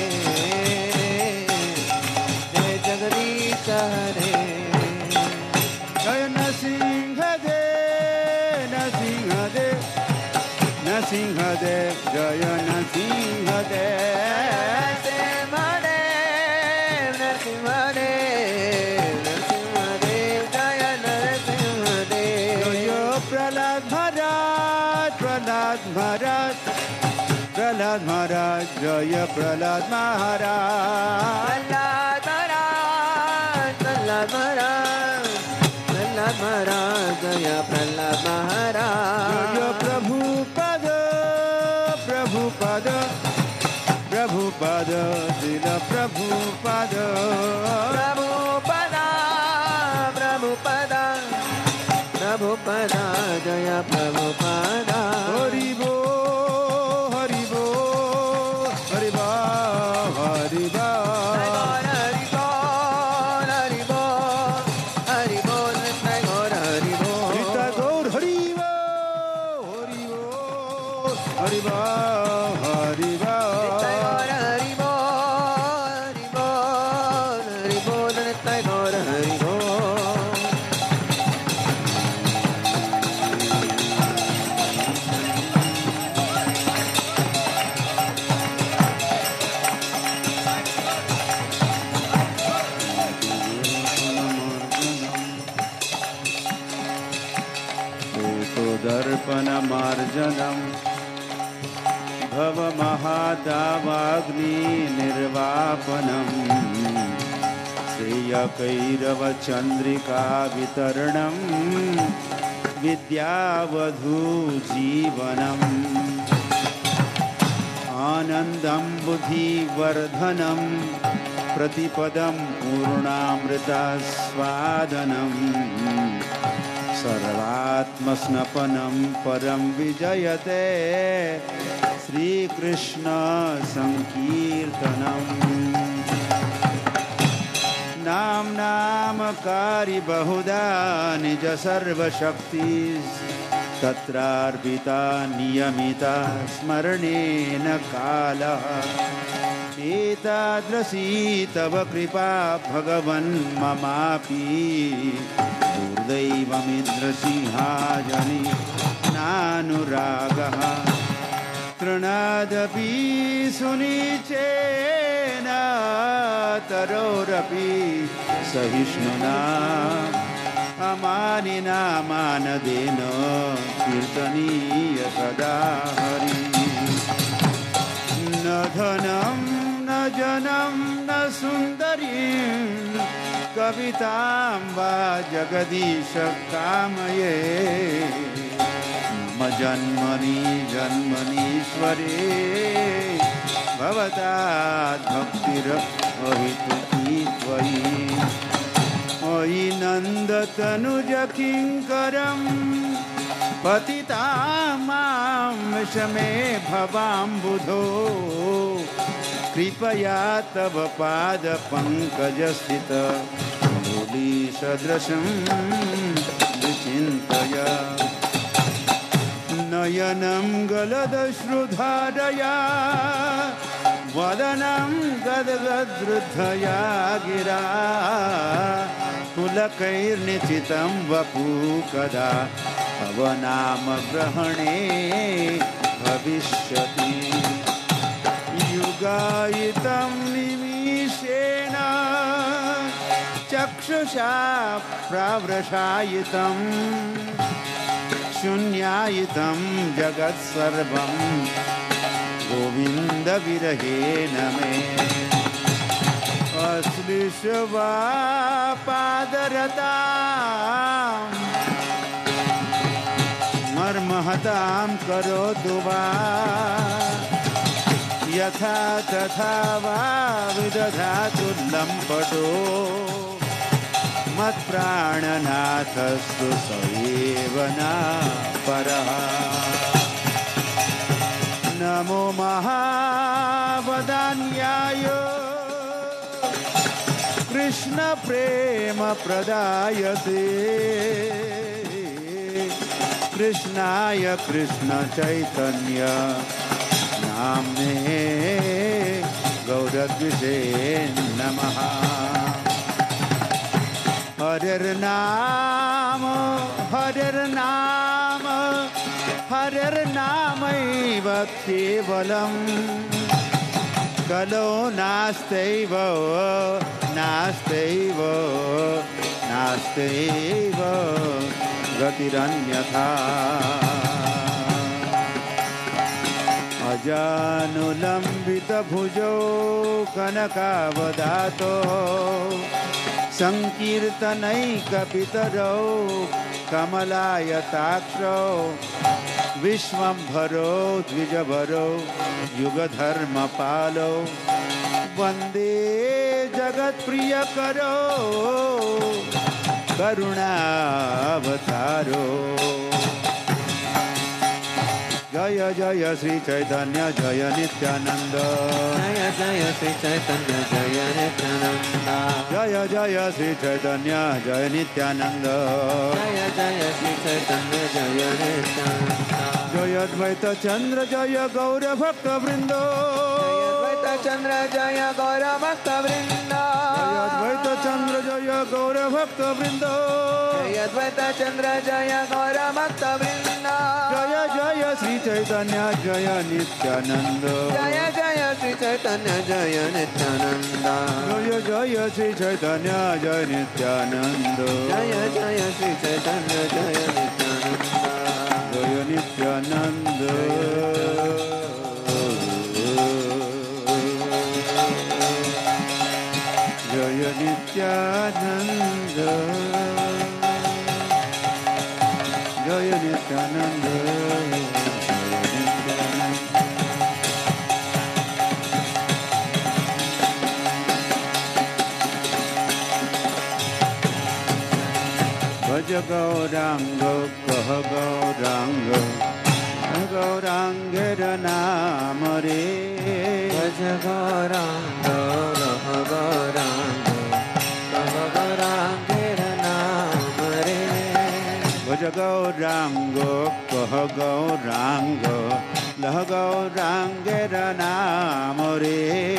जय जगदीश हरे जय नरसिंहदेव नरसिंहदेव नरसिंहदेव जय नरसिंहदेव नरसिंहदेव नरसिंहदेव नरसिंहदेव जय नरसिंहदेव जय प्रहलाद महाराज प्रहलाद महाराज प्रहलाद महाराज जय प्रहलाद महाराज प्रहलाद महाराज प्रहलाद महाराज प्रहलाद महाराज जय प्रहलाद महाराज जय प्रभुपद प्रभुपद प्रभुपद श्रील प्रभुपद प्रभुपदा प्रभुपदा प्रभुपदा जय प्रभुपदा हरि बो हरि बो हरि बा हरि बा हरि बोल हरि बोल हरि बोल नित्य गौर हरि बोल नित्य गौर हरि बो हरि बो हरि बा हरि बा नित्य गौर हरि बोल हरि बोल हरि बोल नित्य गौर हरि बोल दर्पणमार्जनं भवमहादावाग्निनिर्वापनं श्रेयकैरवचन्द्रिका वितरणं विद्यावधूजीवनम् आनन्दं बुद्धिवर्धनं प्रतिपदं पूर्णामृतास्वादनं सर्वात्मस्नपनं परं विजयते श्रीकृष्ण संकीर्तनम् नाम नामकारी बहुधा निज सर्वशक्ति तत्रार्पिता नियमिता स्मरणेन कालः एतादृशी तव कृपा भगवन् ममापि दुर्दैवमिन्द्रसिंहाजनि नानुरागः तृणादपि सुनिचेन तरोरपि सहिष्णुना अमानिना मानदेन कीर्तनीय सदा हरि न धनं न जनं न सुन्दरीं कवितां वा जगदीश कामये मम जन्मनि जन्मनीश्वरे भवताद्भक्तिरहितुकी त्वयि अयि नन्दतनुज किङ्करं पतितां मां विषमे भवाम्बुधो कृपया तव पादपङ्कजस्थित धूलीसदृशं विचिन्तय नयनं गलदश्रुधारया वदनं गद्गद्रुद्धया गिरा पुलकैर्निचितं वपु कदा तव नाम ग्रहणे भविष्यति युगायितं निमिषेण चक्षुषा प्रावृषायितं शून्यायितं जगत्सर्वं गोविन्द विरहेण मे अश्लिष्वा पादरतां मर्महतां करोतु वा यथा तथा वा विदधातु लम्पटो मत्प्राणनाथस्तु स एव न परः नमो महावदान्याय कृष्ण प्रेम प्रदायते कृष्णाय कृष्ण चैतन्य नाम्ने गौरद्विषे नमः हरिर्नाम हरिर्नाम हरिर्नामैव केवलम् कलो नास्त्यैव नास्त्यैव नास्त्यैव गतिरन्यथा अजानुलम्बितभुजो कनकावदातो संकीर्तनैकपितरौ कमलायताक्षौ विश्वम्भरो द्विजभरो युगधर्मपालो वन्दे जगत्प्रियकरो करुणावतारो जय जय श्री चैतन्य जय नित्यानंद जय जय श्री चैतन्य जय नित्यानंद जय जय श्री चैतन्य जय नित्यानंद जय जय श्री चैतन्य जय नित्यानंद जय अद्वैत चंद्र जय गौर भक्त वृंदो अद्वैत चंद्र जय गौर भक्त वृंदो जय अद्वैत चंद्र जय गौर भक्त वृंदो जय अद्वैत चंद्र जय गौर भक्त वृंदो जय जय श्री चैतन्य जय नित्यानंद जय जय श्री चैतन्य जय नित्यानंद जय जय श्री चैतन्य जय नित्यानंद जय जय श्री चैतन्य जय नित्यानंद जय नित्यानंद जय नित्यानंद जय नित्यानंद भज गौरांग कह गौरांग गौरांगेर नाम रे भज गौरांग लह गौरांग कह गौरांगेर नाम रे भज गौरांग कह गौरांग लह गौरांगेर नाम रे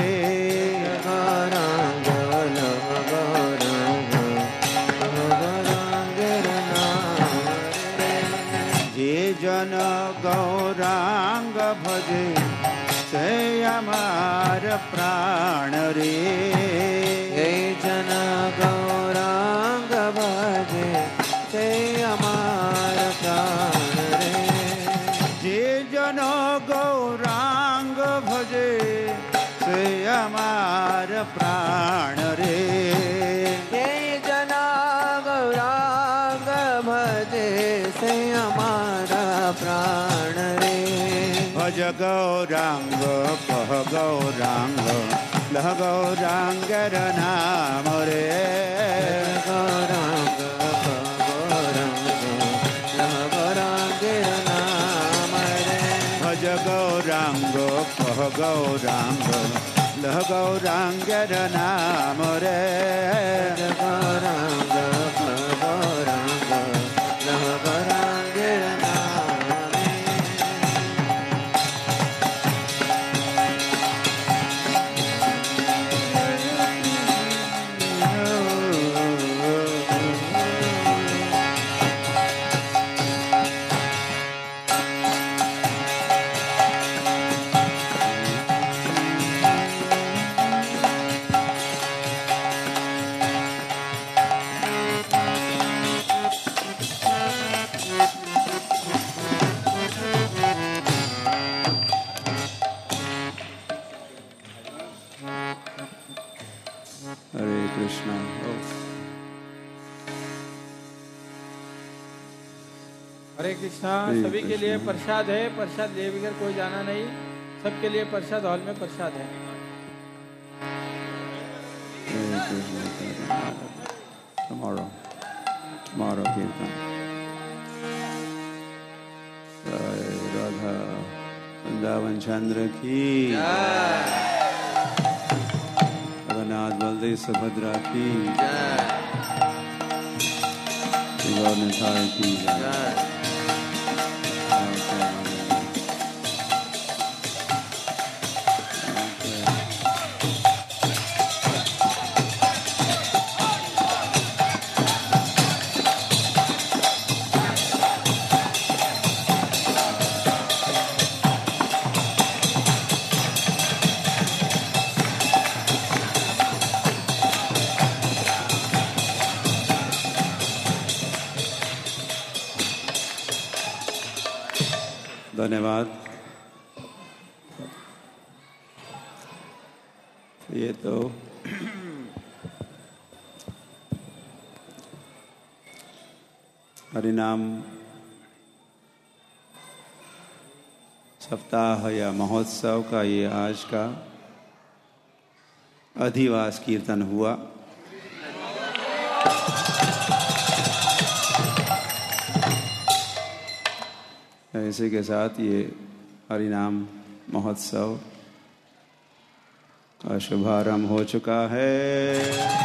गौरांग लह गौरांग कह गौरांगेर नाम रे जे जन गौरांग भजे से हमार प्राण रे हे जन गौरांग भजे से हमार प्राण रे जे जन गौरांग भजे से हमार प्राण रे हे जन गौरांग भजे से हमारा प्राण रे भज गौरांग कह गौरांग लह गौरांगर नाम रे गौरांग कह गौरांग लह गौरांगेर नाम रे भज गौरांग कह गौरांग लह गौरांगर नाम रे गौरांग कह गौरांग लह गौरांगेर नाम रे हरे कृष्णा हरे कृष्णा। सभी के लिए प्रसाद है, प्रसाद ले बगैर कोई जाना नहीं, सबके लिए प्रसाद हॉल में प्रसाद है। tomorrow tomorrow kirtan जय राधा वृंदावन चंद्र की जगन्नाथ बलदेव सुभद्रा की गौर निताई की जय। धन्यवाद। ये तो हरिनाम सप्ताह या महोत्सव का ये आज का अधिवास कीर्तन हुआ। इसी के साथ ये हरिनाम महोत्सव का शुभारंभ हो चुका है।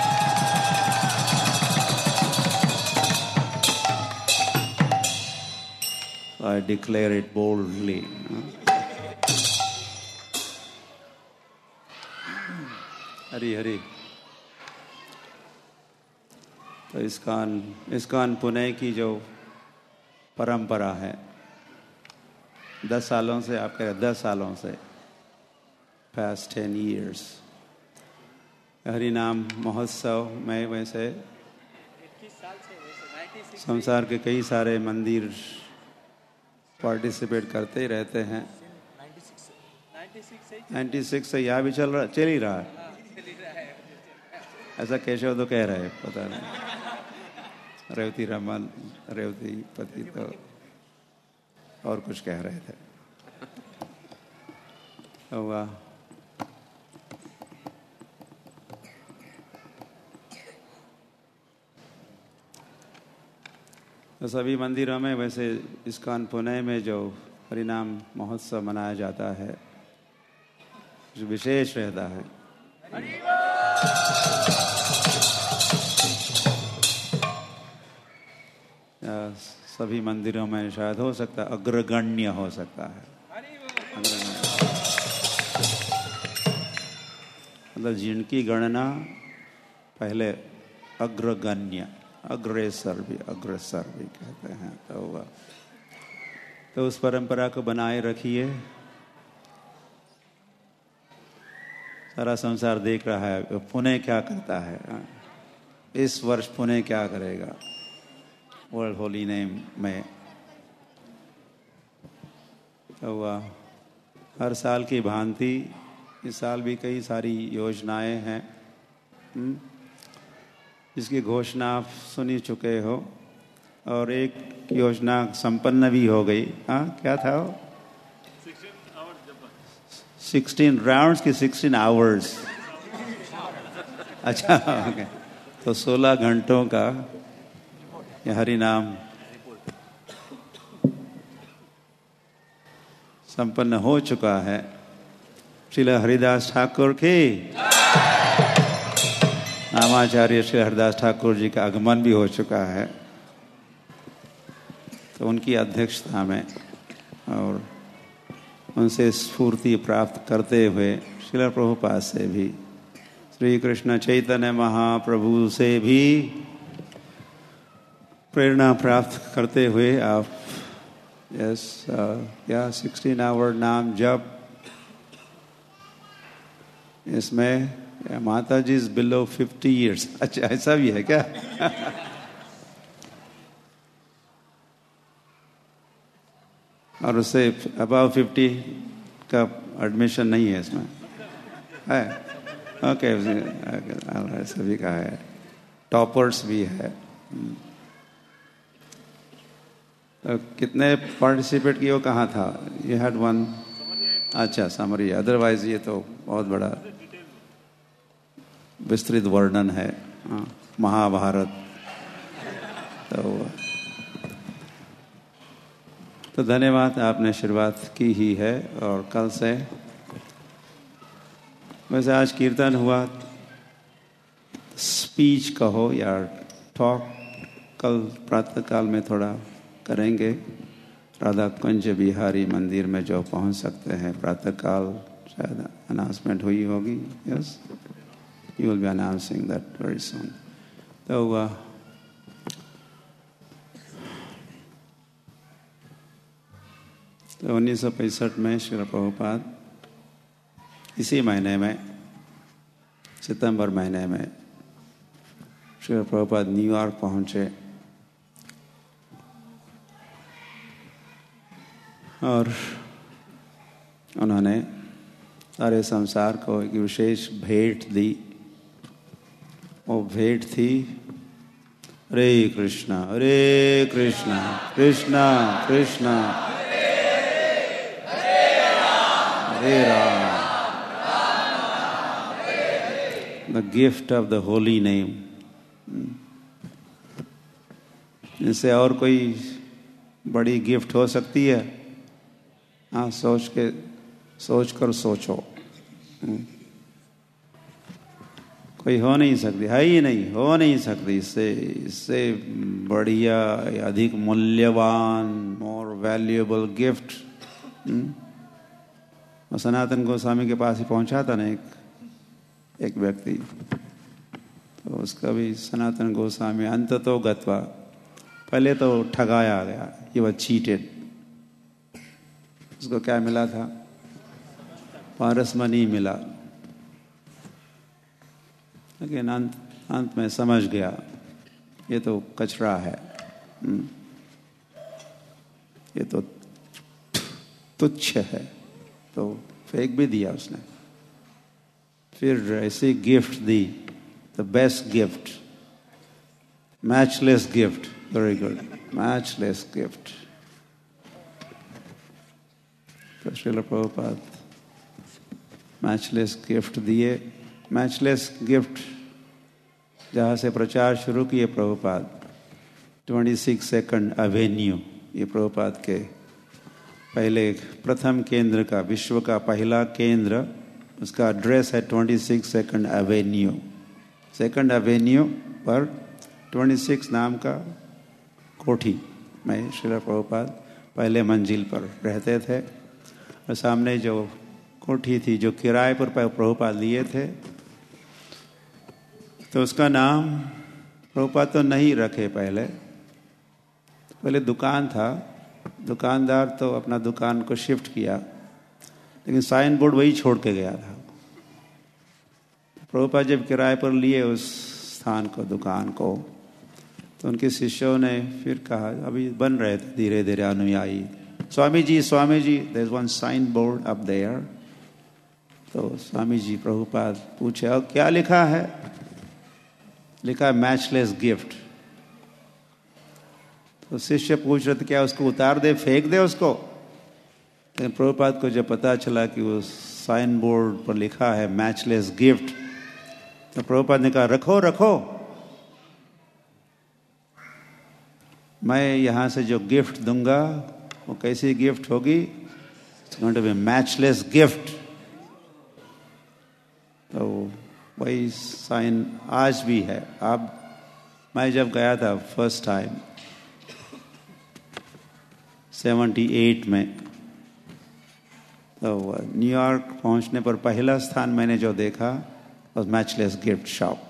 I declare it boldly. Hari Hari. तो इस्कॉन इस्कॉन पुणे की जो परंपरा है, दस सालों से, आप कह रहे दस सालों से, past ten years, हरिनाम महोत्सव में वैसे संसार के कई सारे मंदिर पार्टिसिपेट करते ही रहते हैं। छियानवे से यहाँ भी चल रहा चल ही रहा है, ऐसा केशव तो कह रहे हैं, पता नहीं रेवती रमन रेवती पति तो और कुछ कह रहे थे। वाह, तो सभी मंदिरों में वैसे इस्कॉन पुणे में जो हरिनाम महोत्सव मनाया जाता है जो विशेष रहता है। सभी मंदिरों में शायद हो सकता है अग्रगण्य हो सकता है, अग्रगण्य मतलब जिनकी गणना पहले अग्रगण्य, अग्रेसर भी अग्रसर भी कहते हैं। तो हुआ तो उस परंपरा को बनाए रखिए। सारा संसार देख रहा है पुणे क्या करता है, इस वर्ष पुणे क्या करेगा वर्ल्ड होली नेम में। तो हुआ हर साल की भांति इस साल भी कई सारी योजनाएं हैं जिसकी घोषणा आप सुनी चुके हो और एक योजना संपन्न भी हो गई। हाँ क्या था वो? सिक्सटीन राउंड्स की सिक्सटीन आवर्स। अच्छा ओके। तो सोलह घंटों का ये हरि नाम संपन्न हो चुका है। श्रील हरिदास ठाकुर की नामाचार्य श्री हरिदास ठाकुर जी का आगमन भी हो चुका है। तो उनकी अध्यक्षता में और उनसे स्फूर्ति प्राप्त करते हुए श्रील प्रभुपाद से भी, श्री कृष्ण चैतन्य महाप्रभु से भी प्रेरणा प्राप्त करते हुए आप यस क्या सिक्सटीन आवर नाम जप, इसमें माता जी इज बिलो फिफ्टी ईयर्स। अच्छा ऐसा भी है क्या? और उससे अबाव फिफ्टी का एडमिशन नहीं है इसमें, है ओके okay, सभी का है, टॉपर्स भी है। तो कितने पार्टिसिपेट किए, वो कहाँ था? ये हैड वन। अच्छा समरी, अदरवाइज ये तो बहुत बड़ा विस्तृत वर्णन है महाभारत। तो तो धन्यवाद, आपने शुरुआत की ही है और कल से वैसे आज कीर्तन हुआ, स्पीच कहो या टॉक कल प्रातः काल में थोड़ा करेंगे। राधा कुंज बिहारी मंदिर में जो पहुंच सकते हैं प्रातः काल शायद अनाउंसमेंट हुई होगी। Yes you will be announcing that very soon. तो हुआ तो उन्नीस सौ पैंसठ में श्री प्रभुपाद इसी महीने में सितंबर महीने में श्री प्रभुपाद न्यूयॉर्क पहुंचे और उन्होंने सारे संसार को एक विशेष भेंट दी। वो भेंट थी Hare Krishna Hare Krishna Krishna Krishna Hare Ram, the gift of the holy name. इससे और कोई बड़ी गिफ्ट हो सकती है? हाँ सोच के सोच कर सोचो, कोई हो नहीं सकती, है ही नहीं, हो नहीं सकती। इससे इससे बढ़िया अधिक मूल्यवान मोर वैल्यूएबल गिफ्ट। और सनातन गोस्वामी के पास ही पहुंचा था ना एक एक व्यक्ति, तो उसका भी सनातन गोस्वामी अंत तो गत्वा, पहले तो ठगाया गया, ये वह चीटेड। उसको क्या मिला था? पारसमणि मिला, लेकिन अंत अंत में समझ गया ये तो कचरा है, ये तो तुच्छ है, तो फेंक भी दिया उसने। फिर ऐसी गिफ्ट दी, the best gift, matchless gift, very good, matchless gift. तो श्रील प्रभुपाद मैचलेस गिफ्ट दिए। मैचलेस गिफ्ट जहाँ से प्रचार शुरू किए Prabhupada, twenty six second avenue, ये प्रभुपाद के पहले प्रथम केंद्र का, विश्व का पहला केंद्र, उसका एड्रेस है twenty six second avenue. Second avenue पर ट्वेंटी सिक्स नाम का कोठी में श्रील प्रभुपाद पहले मंजिल पर रहते थे। और सामने जो कोठी थी जो किराए पर प्रभुपाद लिए थे, तो उसका नाम प्रभुपाद तो नहीं रखे। पहले पहले दुकान था, दुकानदार तो अपना दुकान को शिफ्ट किया, लेकिन साइन बोर्ड वही छोड़ के गया था। प्रभुपाद जब किराए पर लिए उस स्थान को, दुकान को, तो उनके शिष्यों ने फिर कहा, अभी बन रहे थे धीरे धीरे अनुयायी, Swami ji Swami ji there is one sign board up there. तो स्वामी जी प्रभुपाद पूछे, और क्या लिखा है? लिखा है मैचलेस गिफ्ट। तो शिष्य पूछ रहे थे, क्या उसको उतार दे, फेंक दे उसको? लेकिन प्रभुपाद को जब पता चला कि वो साइन बोर्ड पर लिखा है मैचलेस गिफ्ट, तो प्रभुपाद ने कहा, रखो रखो, मैं यहाँ से जो गिफ्ट दूंगा वो कैसी गिफ्ट होगी? It's going to be matchless gift. तो वही साइन आज भी है। अब मैं जब गया था फर्स्ट टाइम सेवेंटी एट में, तो न्यूयॉर्क पहुंचने पर पहला स्थान मैंने जो देखा was matchless gift shop.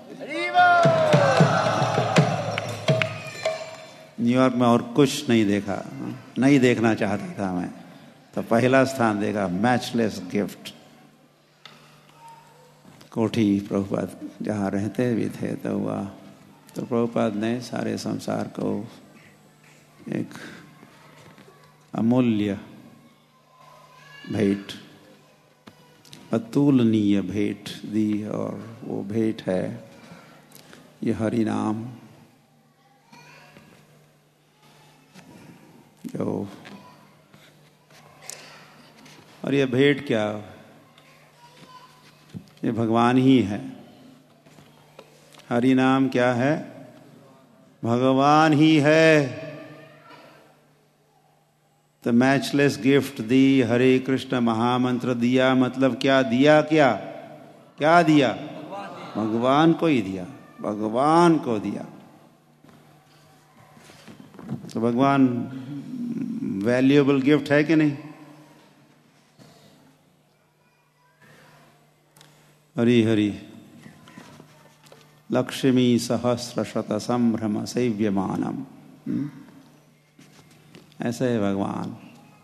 New York में और कुछ नहीं देखा, नहीं देखना चाहता था मैं, तो पहला स्थान देखा मैचलेस गिफ्ट। कोठी प्रभुपाद जहाँ रहते भी थे, तो वह तो प्रभुपाद ने सारे संसार को एक अमूल्य भेंट, अतुलनीय भेंट दी, और वो भेंट है ये हरि नाम, जो, और ये भेंट क्या, ये भगवान ही है। हरि नाम क्या है? भगवान ही है। तो मैचलेस गिफ्ट दी, हरे कृष्ण महामंत्र दिया, मतलब क्या दिया? क्या क्या दिया? भगवान को ही दिया, भगवान को दिया। तो भगवान वैल्यूएबल गिफ्ट है कि नहीं? हरि हरि लक्ष्मी सहस्र शत संभ्रम सेव्यमानम। ऐसे है भगवान,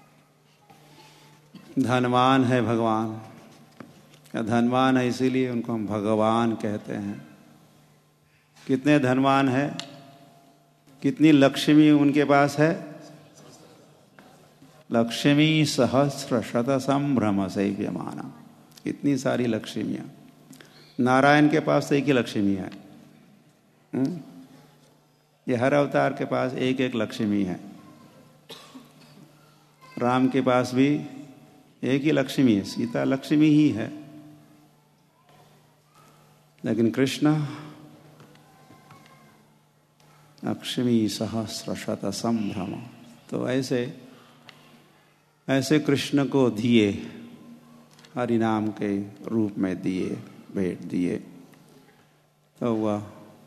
धनवान है भगवान। क्या धनवान है, इसीलिए उनको हम भगवान कहते हैं। कितने धनवान है, कितनी लक्ष्मी उनके पास है? लक्ष्मी सहस्र शत संभ्रम सेव्यमानम। कितनी सारी लक्ष्मियां। नारायण के पास तो एक ही लक्ष्मी है। हुँ? ये हर अवतार के पास एक एक लक्ष्मी है। राम के पास भी एक ही लक्ष्मी है, सीता लक्ष्मी ही है। लेकिन कृष्ण लक्ष्मी सहस्र शत संभ्रम। तो ऐसे ऐसे कृष्ण को दिए, हरि नाम के रूप में दिए, भेंट दिए। तो हुआ,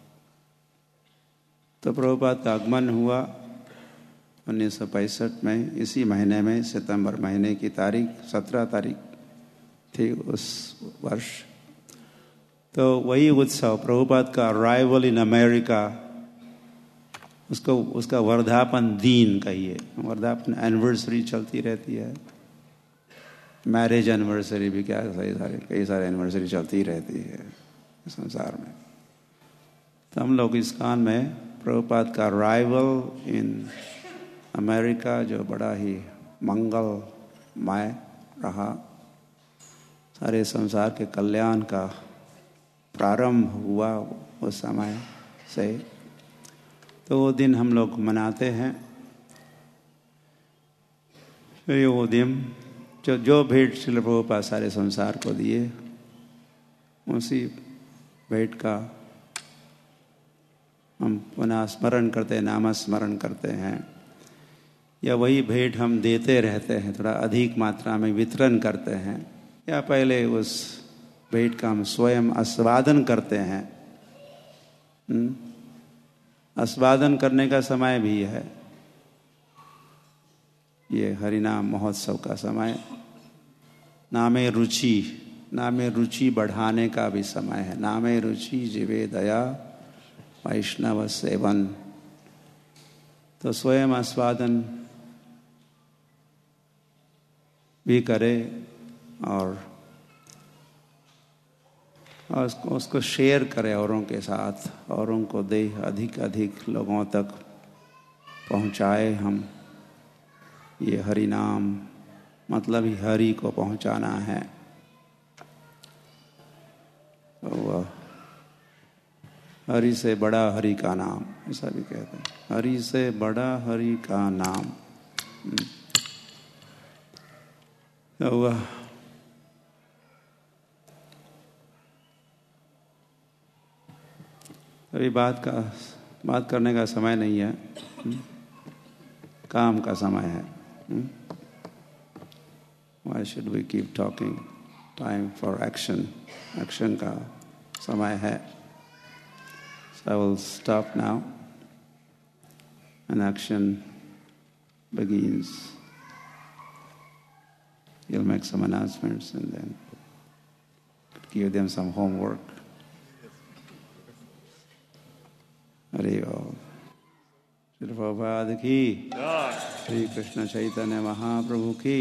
तो प्रभुपाद का आगमन हुआ उन्नीस सौ पैंसठ में, इसी महीने में, सितंबर महीने की तारीख सत्रह तारीख थी उस वर्ष। तो वही उत्सव प्रभुपाद का अराइवल इन अमेरिका, उसको उसका वर्धापन दिन कहिए, वर्धापन एनिवर्सरी चलती रहती है, मैरिज एनिवर्सरी भी, क्या सही सारे कई सारे एनिवर्सरी चलती रहती है संसार में। तो हम लोग इस्कॉन में प्रभुपाद का अराइवल इन अमेरिका, जो बड़ा ही मंगलमय रहा, सारे संसार के कल्याण का प्रारंभ हुआ उस समय से। तो वो दिन हम लोग मनाते हैं। ये वो दिन जो जो भेंट श्रील प्रभुपाद सारे संसार को दिए, उसी भेंट का हम पुनः स्मरण करते हैं, नामस्मरण करते हैं, या वही भेंट हम देते रहते हैं, थोड़ा अधिक मात्रा में वितरण करते हैं, या पहले उस भेंट का हम स्वयं आस्वादन करते हैं। आस्वादन करने का समय भी है ये हरिनाम महोत्सव का समय। नामे रुचि, नामे रुचि बढ़ाने का भी समय है। नामे रुचि जीवे दया वैष्णव सेवन। तो स्वयं आस्वादन भी करे और और उसको उसको शेयर करें औरों के साथ, औरों को दे, अधिक अधिक लोगों तक पहुंचाए हम। ये हरि नाम मतलब ही हरि को पहुंचाना है। तो वह हरि से बड़ा हरि का नाम, ऐसा भी कहते हैं, हरि से बड़ा हरि का नाम। तो वह अभी बात का बात करने का समय नहीं है, काम का समय है। Why should we keep talking? Time for action. Action का समय है। So I will stop now and action begins. You'll make some announcements and then give them some homework. Hari बोल। श्री प्रभुपाद की, श्री कृष्ण चैतन्य महाप्रभु की,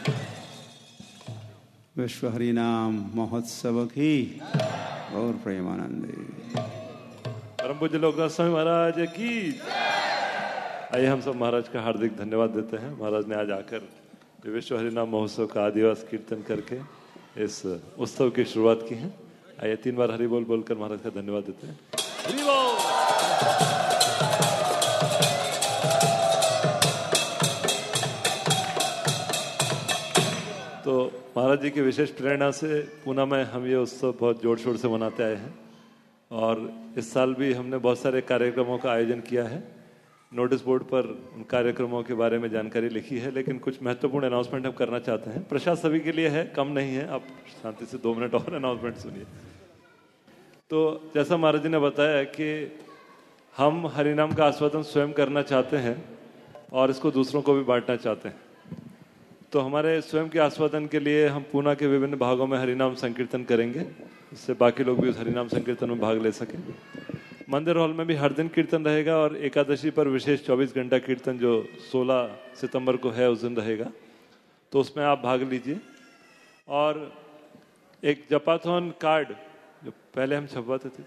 विश्व हरि नाम महोत्सव की और प्रेमानंदी। परम पूज्य लोकनाथ स्वामी महाराज की। आइए हम सब महाराज का हार्दिक धन्यवाद देते हैं। महाराज ने आज आकर विश्व हरि नाम महोत्सव का आदिवास कीर्तन करके इस उत्सव की शुरुआत की है। आइए तीन बार हरि बोल बोलकर महाराज का धन्यवाद देते हैं। हरि बोल। तो महाराज जी की विशेष प्रेरणा से पूना में हम ये उत्सव बहुत जोर शोर से मनाते आए हैं और इस साल भी हमने बहुत सारे कार्यक्रमों का आयोजन किया है। नोटिस बोर्ड पर उन कार्यक्रमों के बारे में जानकारी लिखी है, लेकिन कुछ महत्वपूर्ण अनाउंसमेंट हम करना चाहते हैं। प्रसाद सभी के लिए है, कम नहीं है। आप शांति से दो मिनट और अनाउंसमेंट सुनिए। तो जैसा महाराज जी ने बताया कि हम हरिनाम का आस्वादन स्वयं करना चाहते हैं और इसको दूसरों को भी बांटना चाहते हैं। तो हमारे स्वयं के आस्वादन के लिए हम पूना के विभिन्न भागों में हरिनाम संकीर्तन करेंगे, इससे बाकी लोग भी उस हरिनाम संकीर्तन में भाग ले सकें। मंदिर हॉल में भी हर दिन कीर्तन रहेगा और एकादशी पर विशेष चौबीस घंटा कीर्तन जो सोलह सितंबर को है उस दिन रहेगा, तो उसमें आप भाग लीजिए। और एक जपाथॉन कार्ड जो पहले हम छपवाते थे,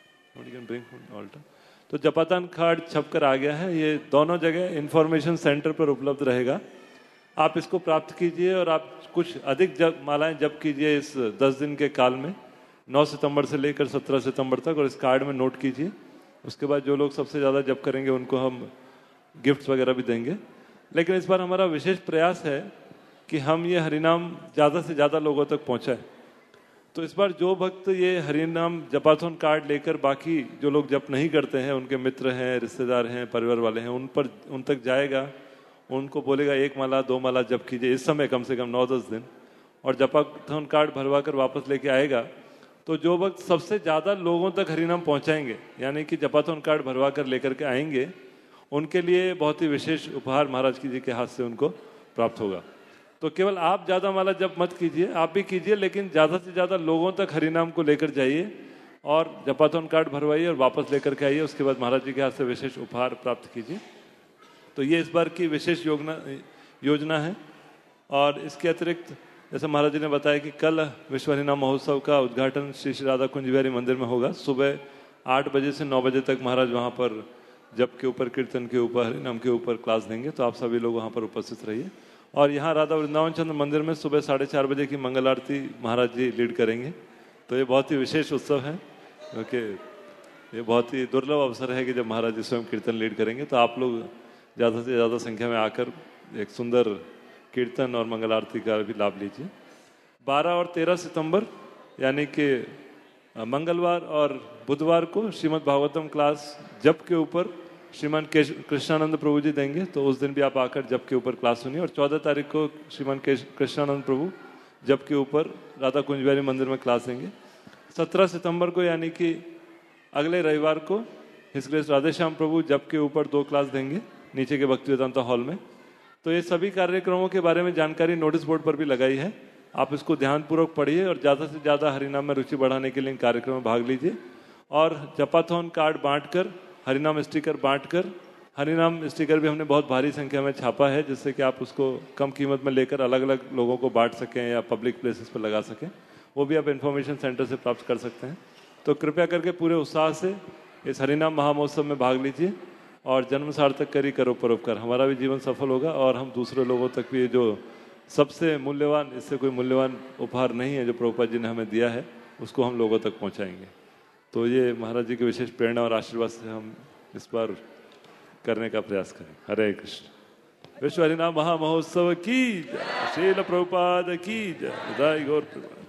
तो जपाथॉन कार्ड छप कर आ गया है। ये दोनों जगह इंफॉर्मेशन सेंटर पर उपलब्ध रहेगा। आप इसको प्राप्त कीजिए और आप कुछ अधिक जप मालाएं जप कीजिए इस दस दिन के काल में, नौ सितंबर से लेकर सत्रह सितंबर तक, और इस कार्ड में नोट कीजिए। उसके बाद जो लोग सबसे ज़्यादा जप करेंगे उनको हम गिफ्ट्स वगैरह भी देंगे। लेकिन इस बार हमारा विशेष प्रयास है कि हम ये हरिनाम ज़्यादा से ज़्यादा लोगों तक पहुँचाएं। तो इस बार जो भक्त ये हरिनाम जपाथॉन कार्ड लेकर बाकी जो लोग जप नहीं करते हैं, उनके मित्र हैं, रिश्तेदार हैं, परिवार वाले हैं, उन पर उन तक जाएगा, उनको बोलेगा एक माला दो माला जप कीजिए इस समय कम से कम नौ दस दिन, और जपाथॉन कार्ड भरवा कर वापस लेके आएगा। तो जो वक्त सबसे ज़्यादा लोगों तक हरिनाम पहुंचाएंगे, यानी कि जपाथॉन कार्ड भरवा कर लेकर के आएंगे, उनके लिए बहुत ही विशेष उपहार महाराज जी के हाथ से उनको प्राप्त होगा। तो केवल आप ज़्यादा माला जप मत कीजिए, आप भी कीजिए, लेकिन ज़्यादा से ज़्यादा लोगों तक हरिनाम को लेकर जाइए और जपाथॉन कार्ड भरवाइए और वापस लेकर के आइए। उसके बाद महाराज जी के हाथ से विशेष उपहार प्राप्त कीजिए। तो ये इस बार की विशेष योजना योजना है। और इसके अतिरिक्त जैसे महाराज जी ने बताया कि कल विश्व हरिनाम महोत्सव का उद्घाटन श्री श्री राधा कुंज बिहारी मंदिर में होगा। सुबह आठ बजे से नौ बजे तक महाराज वहाँ पर जप के ऊपर, कीर्तन के ऊपर, हरिनाम के ऊपर क्लास देंगे। तो आप सभी लोग वहाँ पर उपस्थित रहिए। और यहाँ राधा वृंदावन चंद्र मंदिर में सुबह साढ़े चार बजे की मंगल आरती महाराज जी लीड करेंगे। तो ये बहुत ही विशेष उत्सव है, क्योंकि ये बहुत ही दुर्लभ अवसर है कि जब महाराज जी स्वयं कीर्तन लीड करेंगे। तो आप लोग ज़्यादा से ज़्यादा संख्या में आकर एक सुंदर कीर्तन और मंगल आरती का भी लाभ लीजिए। बारह और तेरह सितंबर यानी कि मंगलवार और बुधवार को श्रीमद् भागवतम क्लास जप के ऊपर श्रीमान कृष्णानंद प्रभु जी देंगे, तो उस दिन भी आप आकर जप के ऊपर क्लास सुनिए। और चौदह तारीख को श्रीमान कृष्णानंद प्रभु जप के ऊपर राधा कुंज बिहारी मंदिर में क्लास देंगे। सत्रह सितंबर को यानी कि अगले रविवार को हिज ग्रेस राधे श्याम प्रभु जप के ऊपर दो क्लास देंगे नीचे के भक्ति वेदांता हॉल में। तो ये सभी कार्यक्रमों के बारे में जानकारी नोटिस बोर्ड पर भी लगाई है, आप इसको ध्यानपूर्वक पढ़िए और ज़्यादा से ज़्यादा हरिनाम में रुचि बढ़ाने के लिए इन कार्यक्रम में भाग लीजिए। और जपाथॉन कार्ड बांटकर, हरिनाम स्टिकर बांटकर, हरिनाम स्टिकर भी हमने बहुत भारी संख्या में छापा है जिससे कि आप उसको कम कीमत में लेकर अलग अलग लोगों को बांट सकें या पब्लिक प्लेसेस पर लगा सकें, वो भी आप इन्फॉर्मेशन सेंटर से प्राप्त कर सकते हैं। तो कृपया करके पूरे उत्साह से इस हरिनाम महामहोत्सव में भाग लीजिए और जन्म सार्थक करी करो परोपकार, हमारा भी जीवन सफल होगा और हम दूसरे लोगों तक भी जो सबसे मूल्यवान, इससे कोई मूल्यवान उपहार नहीं है जो प्रभुपाद जी ने हमें दिया है, उसको हम लोगों तक पहुंचाएंगे। तो ये महाराज जी के विशेष प्रेरणा और आशीर्वाद से हम इस बार करने का प्रयास करें। हरे कृष्ण। विश्व हरिनाम महामहोत्सव की जय, श्रील प्रभुपाद की जय, जय गौर।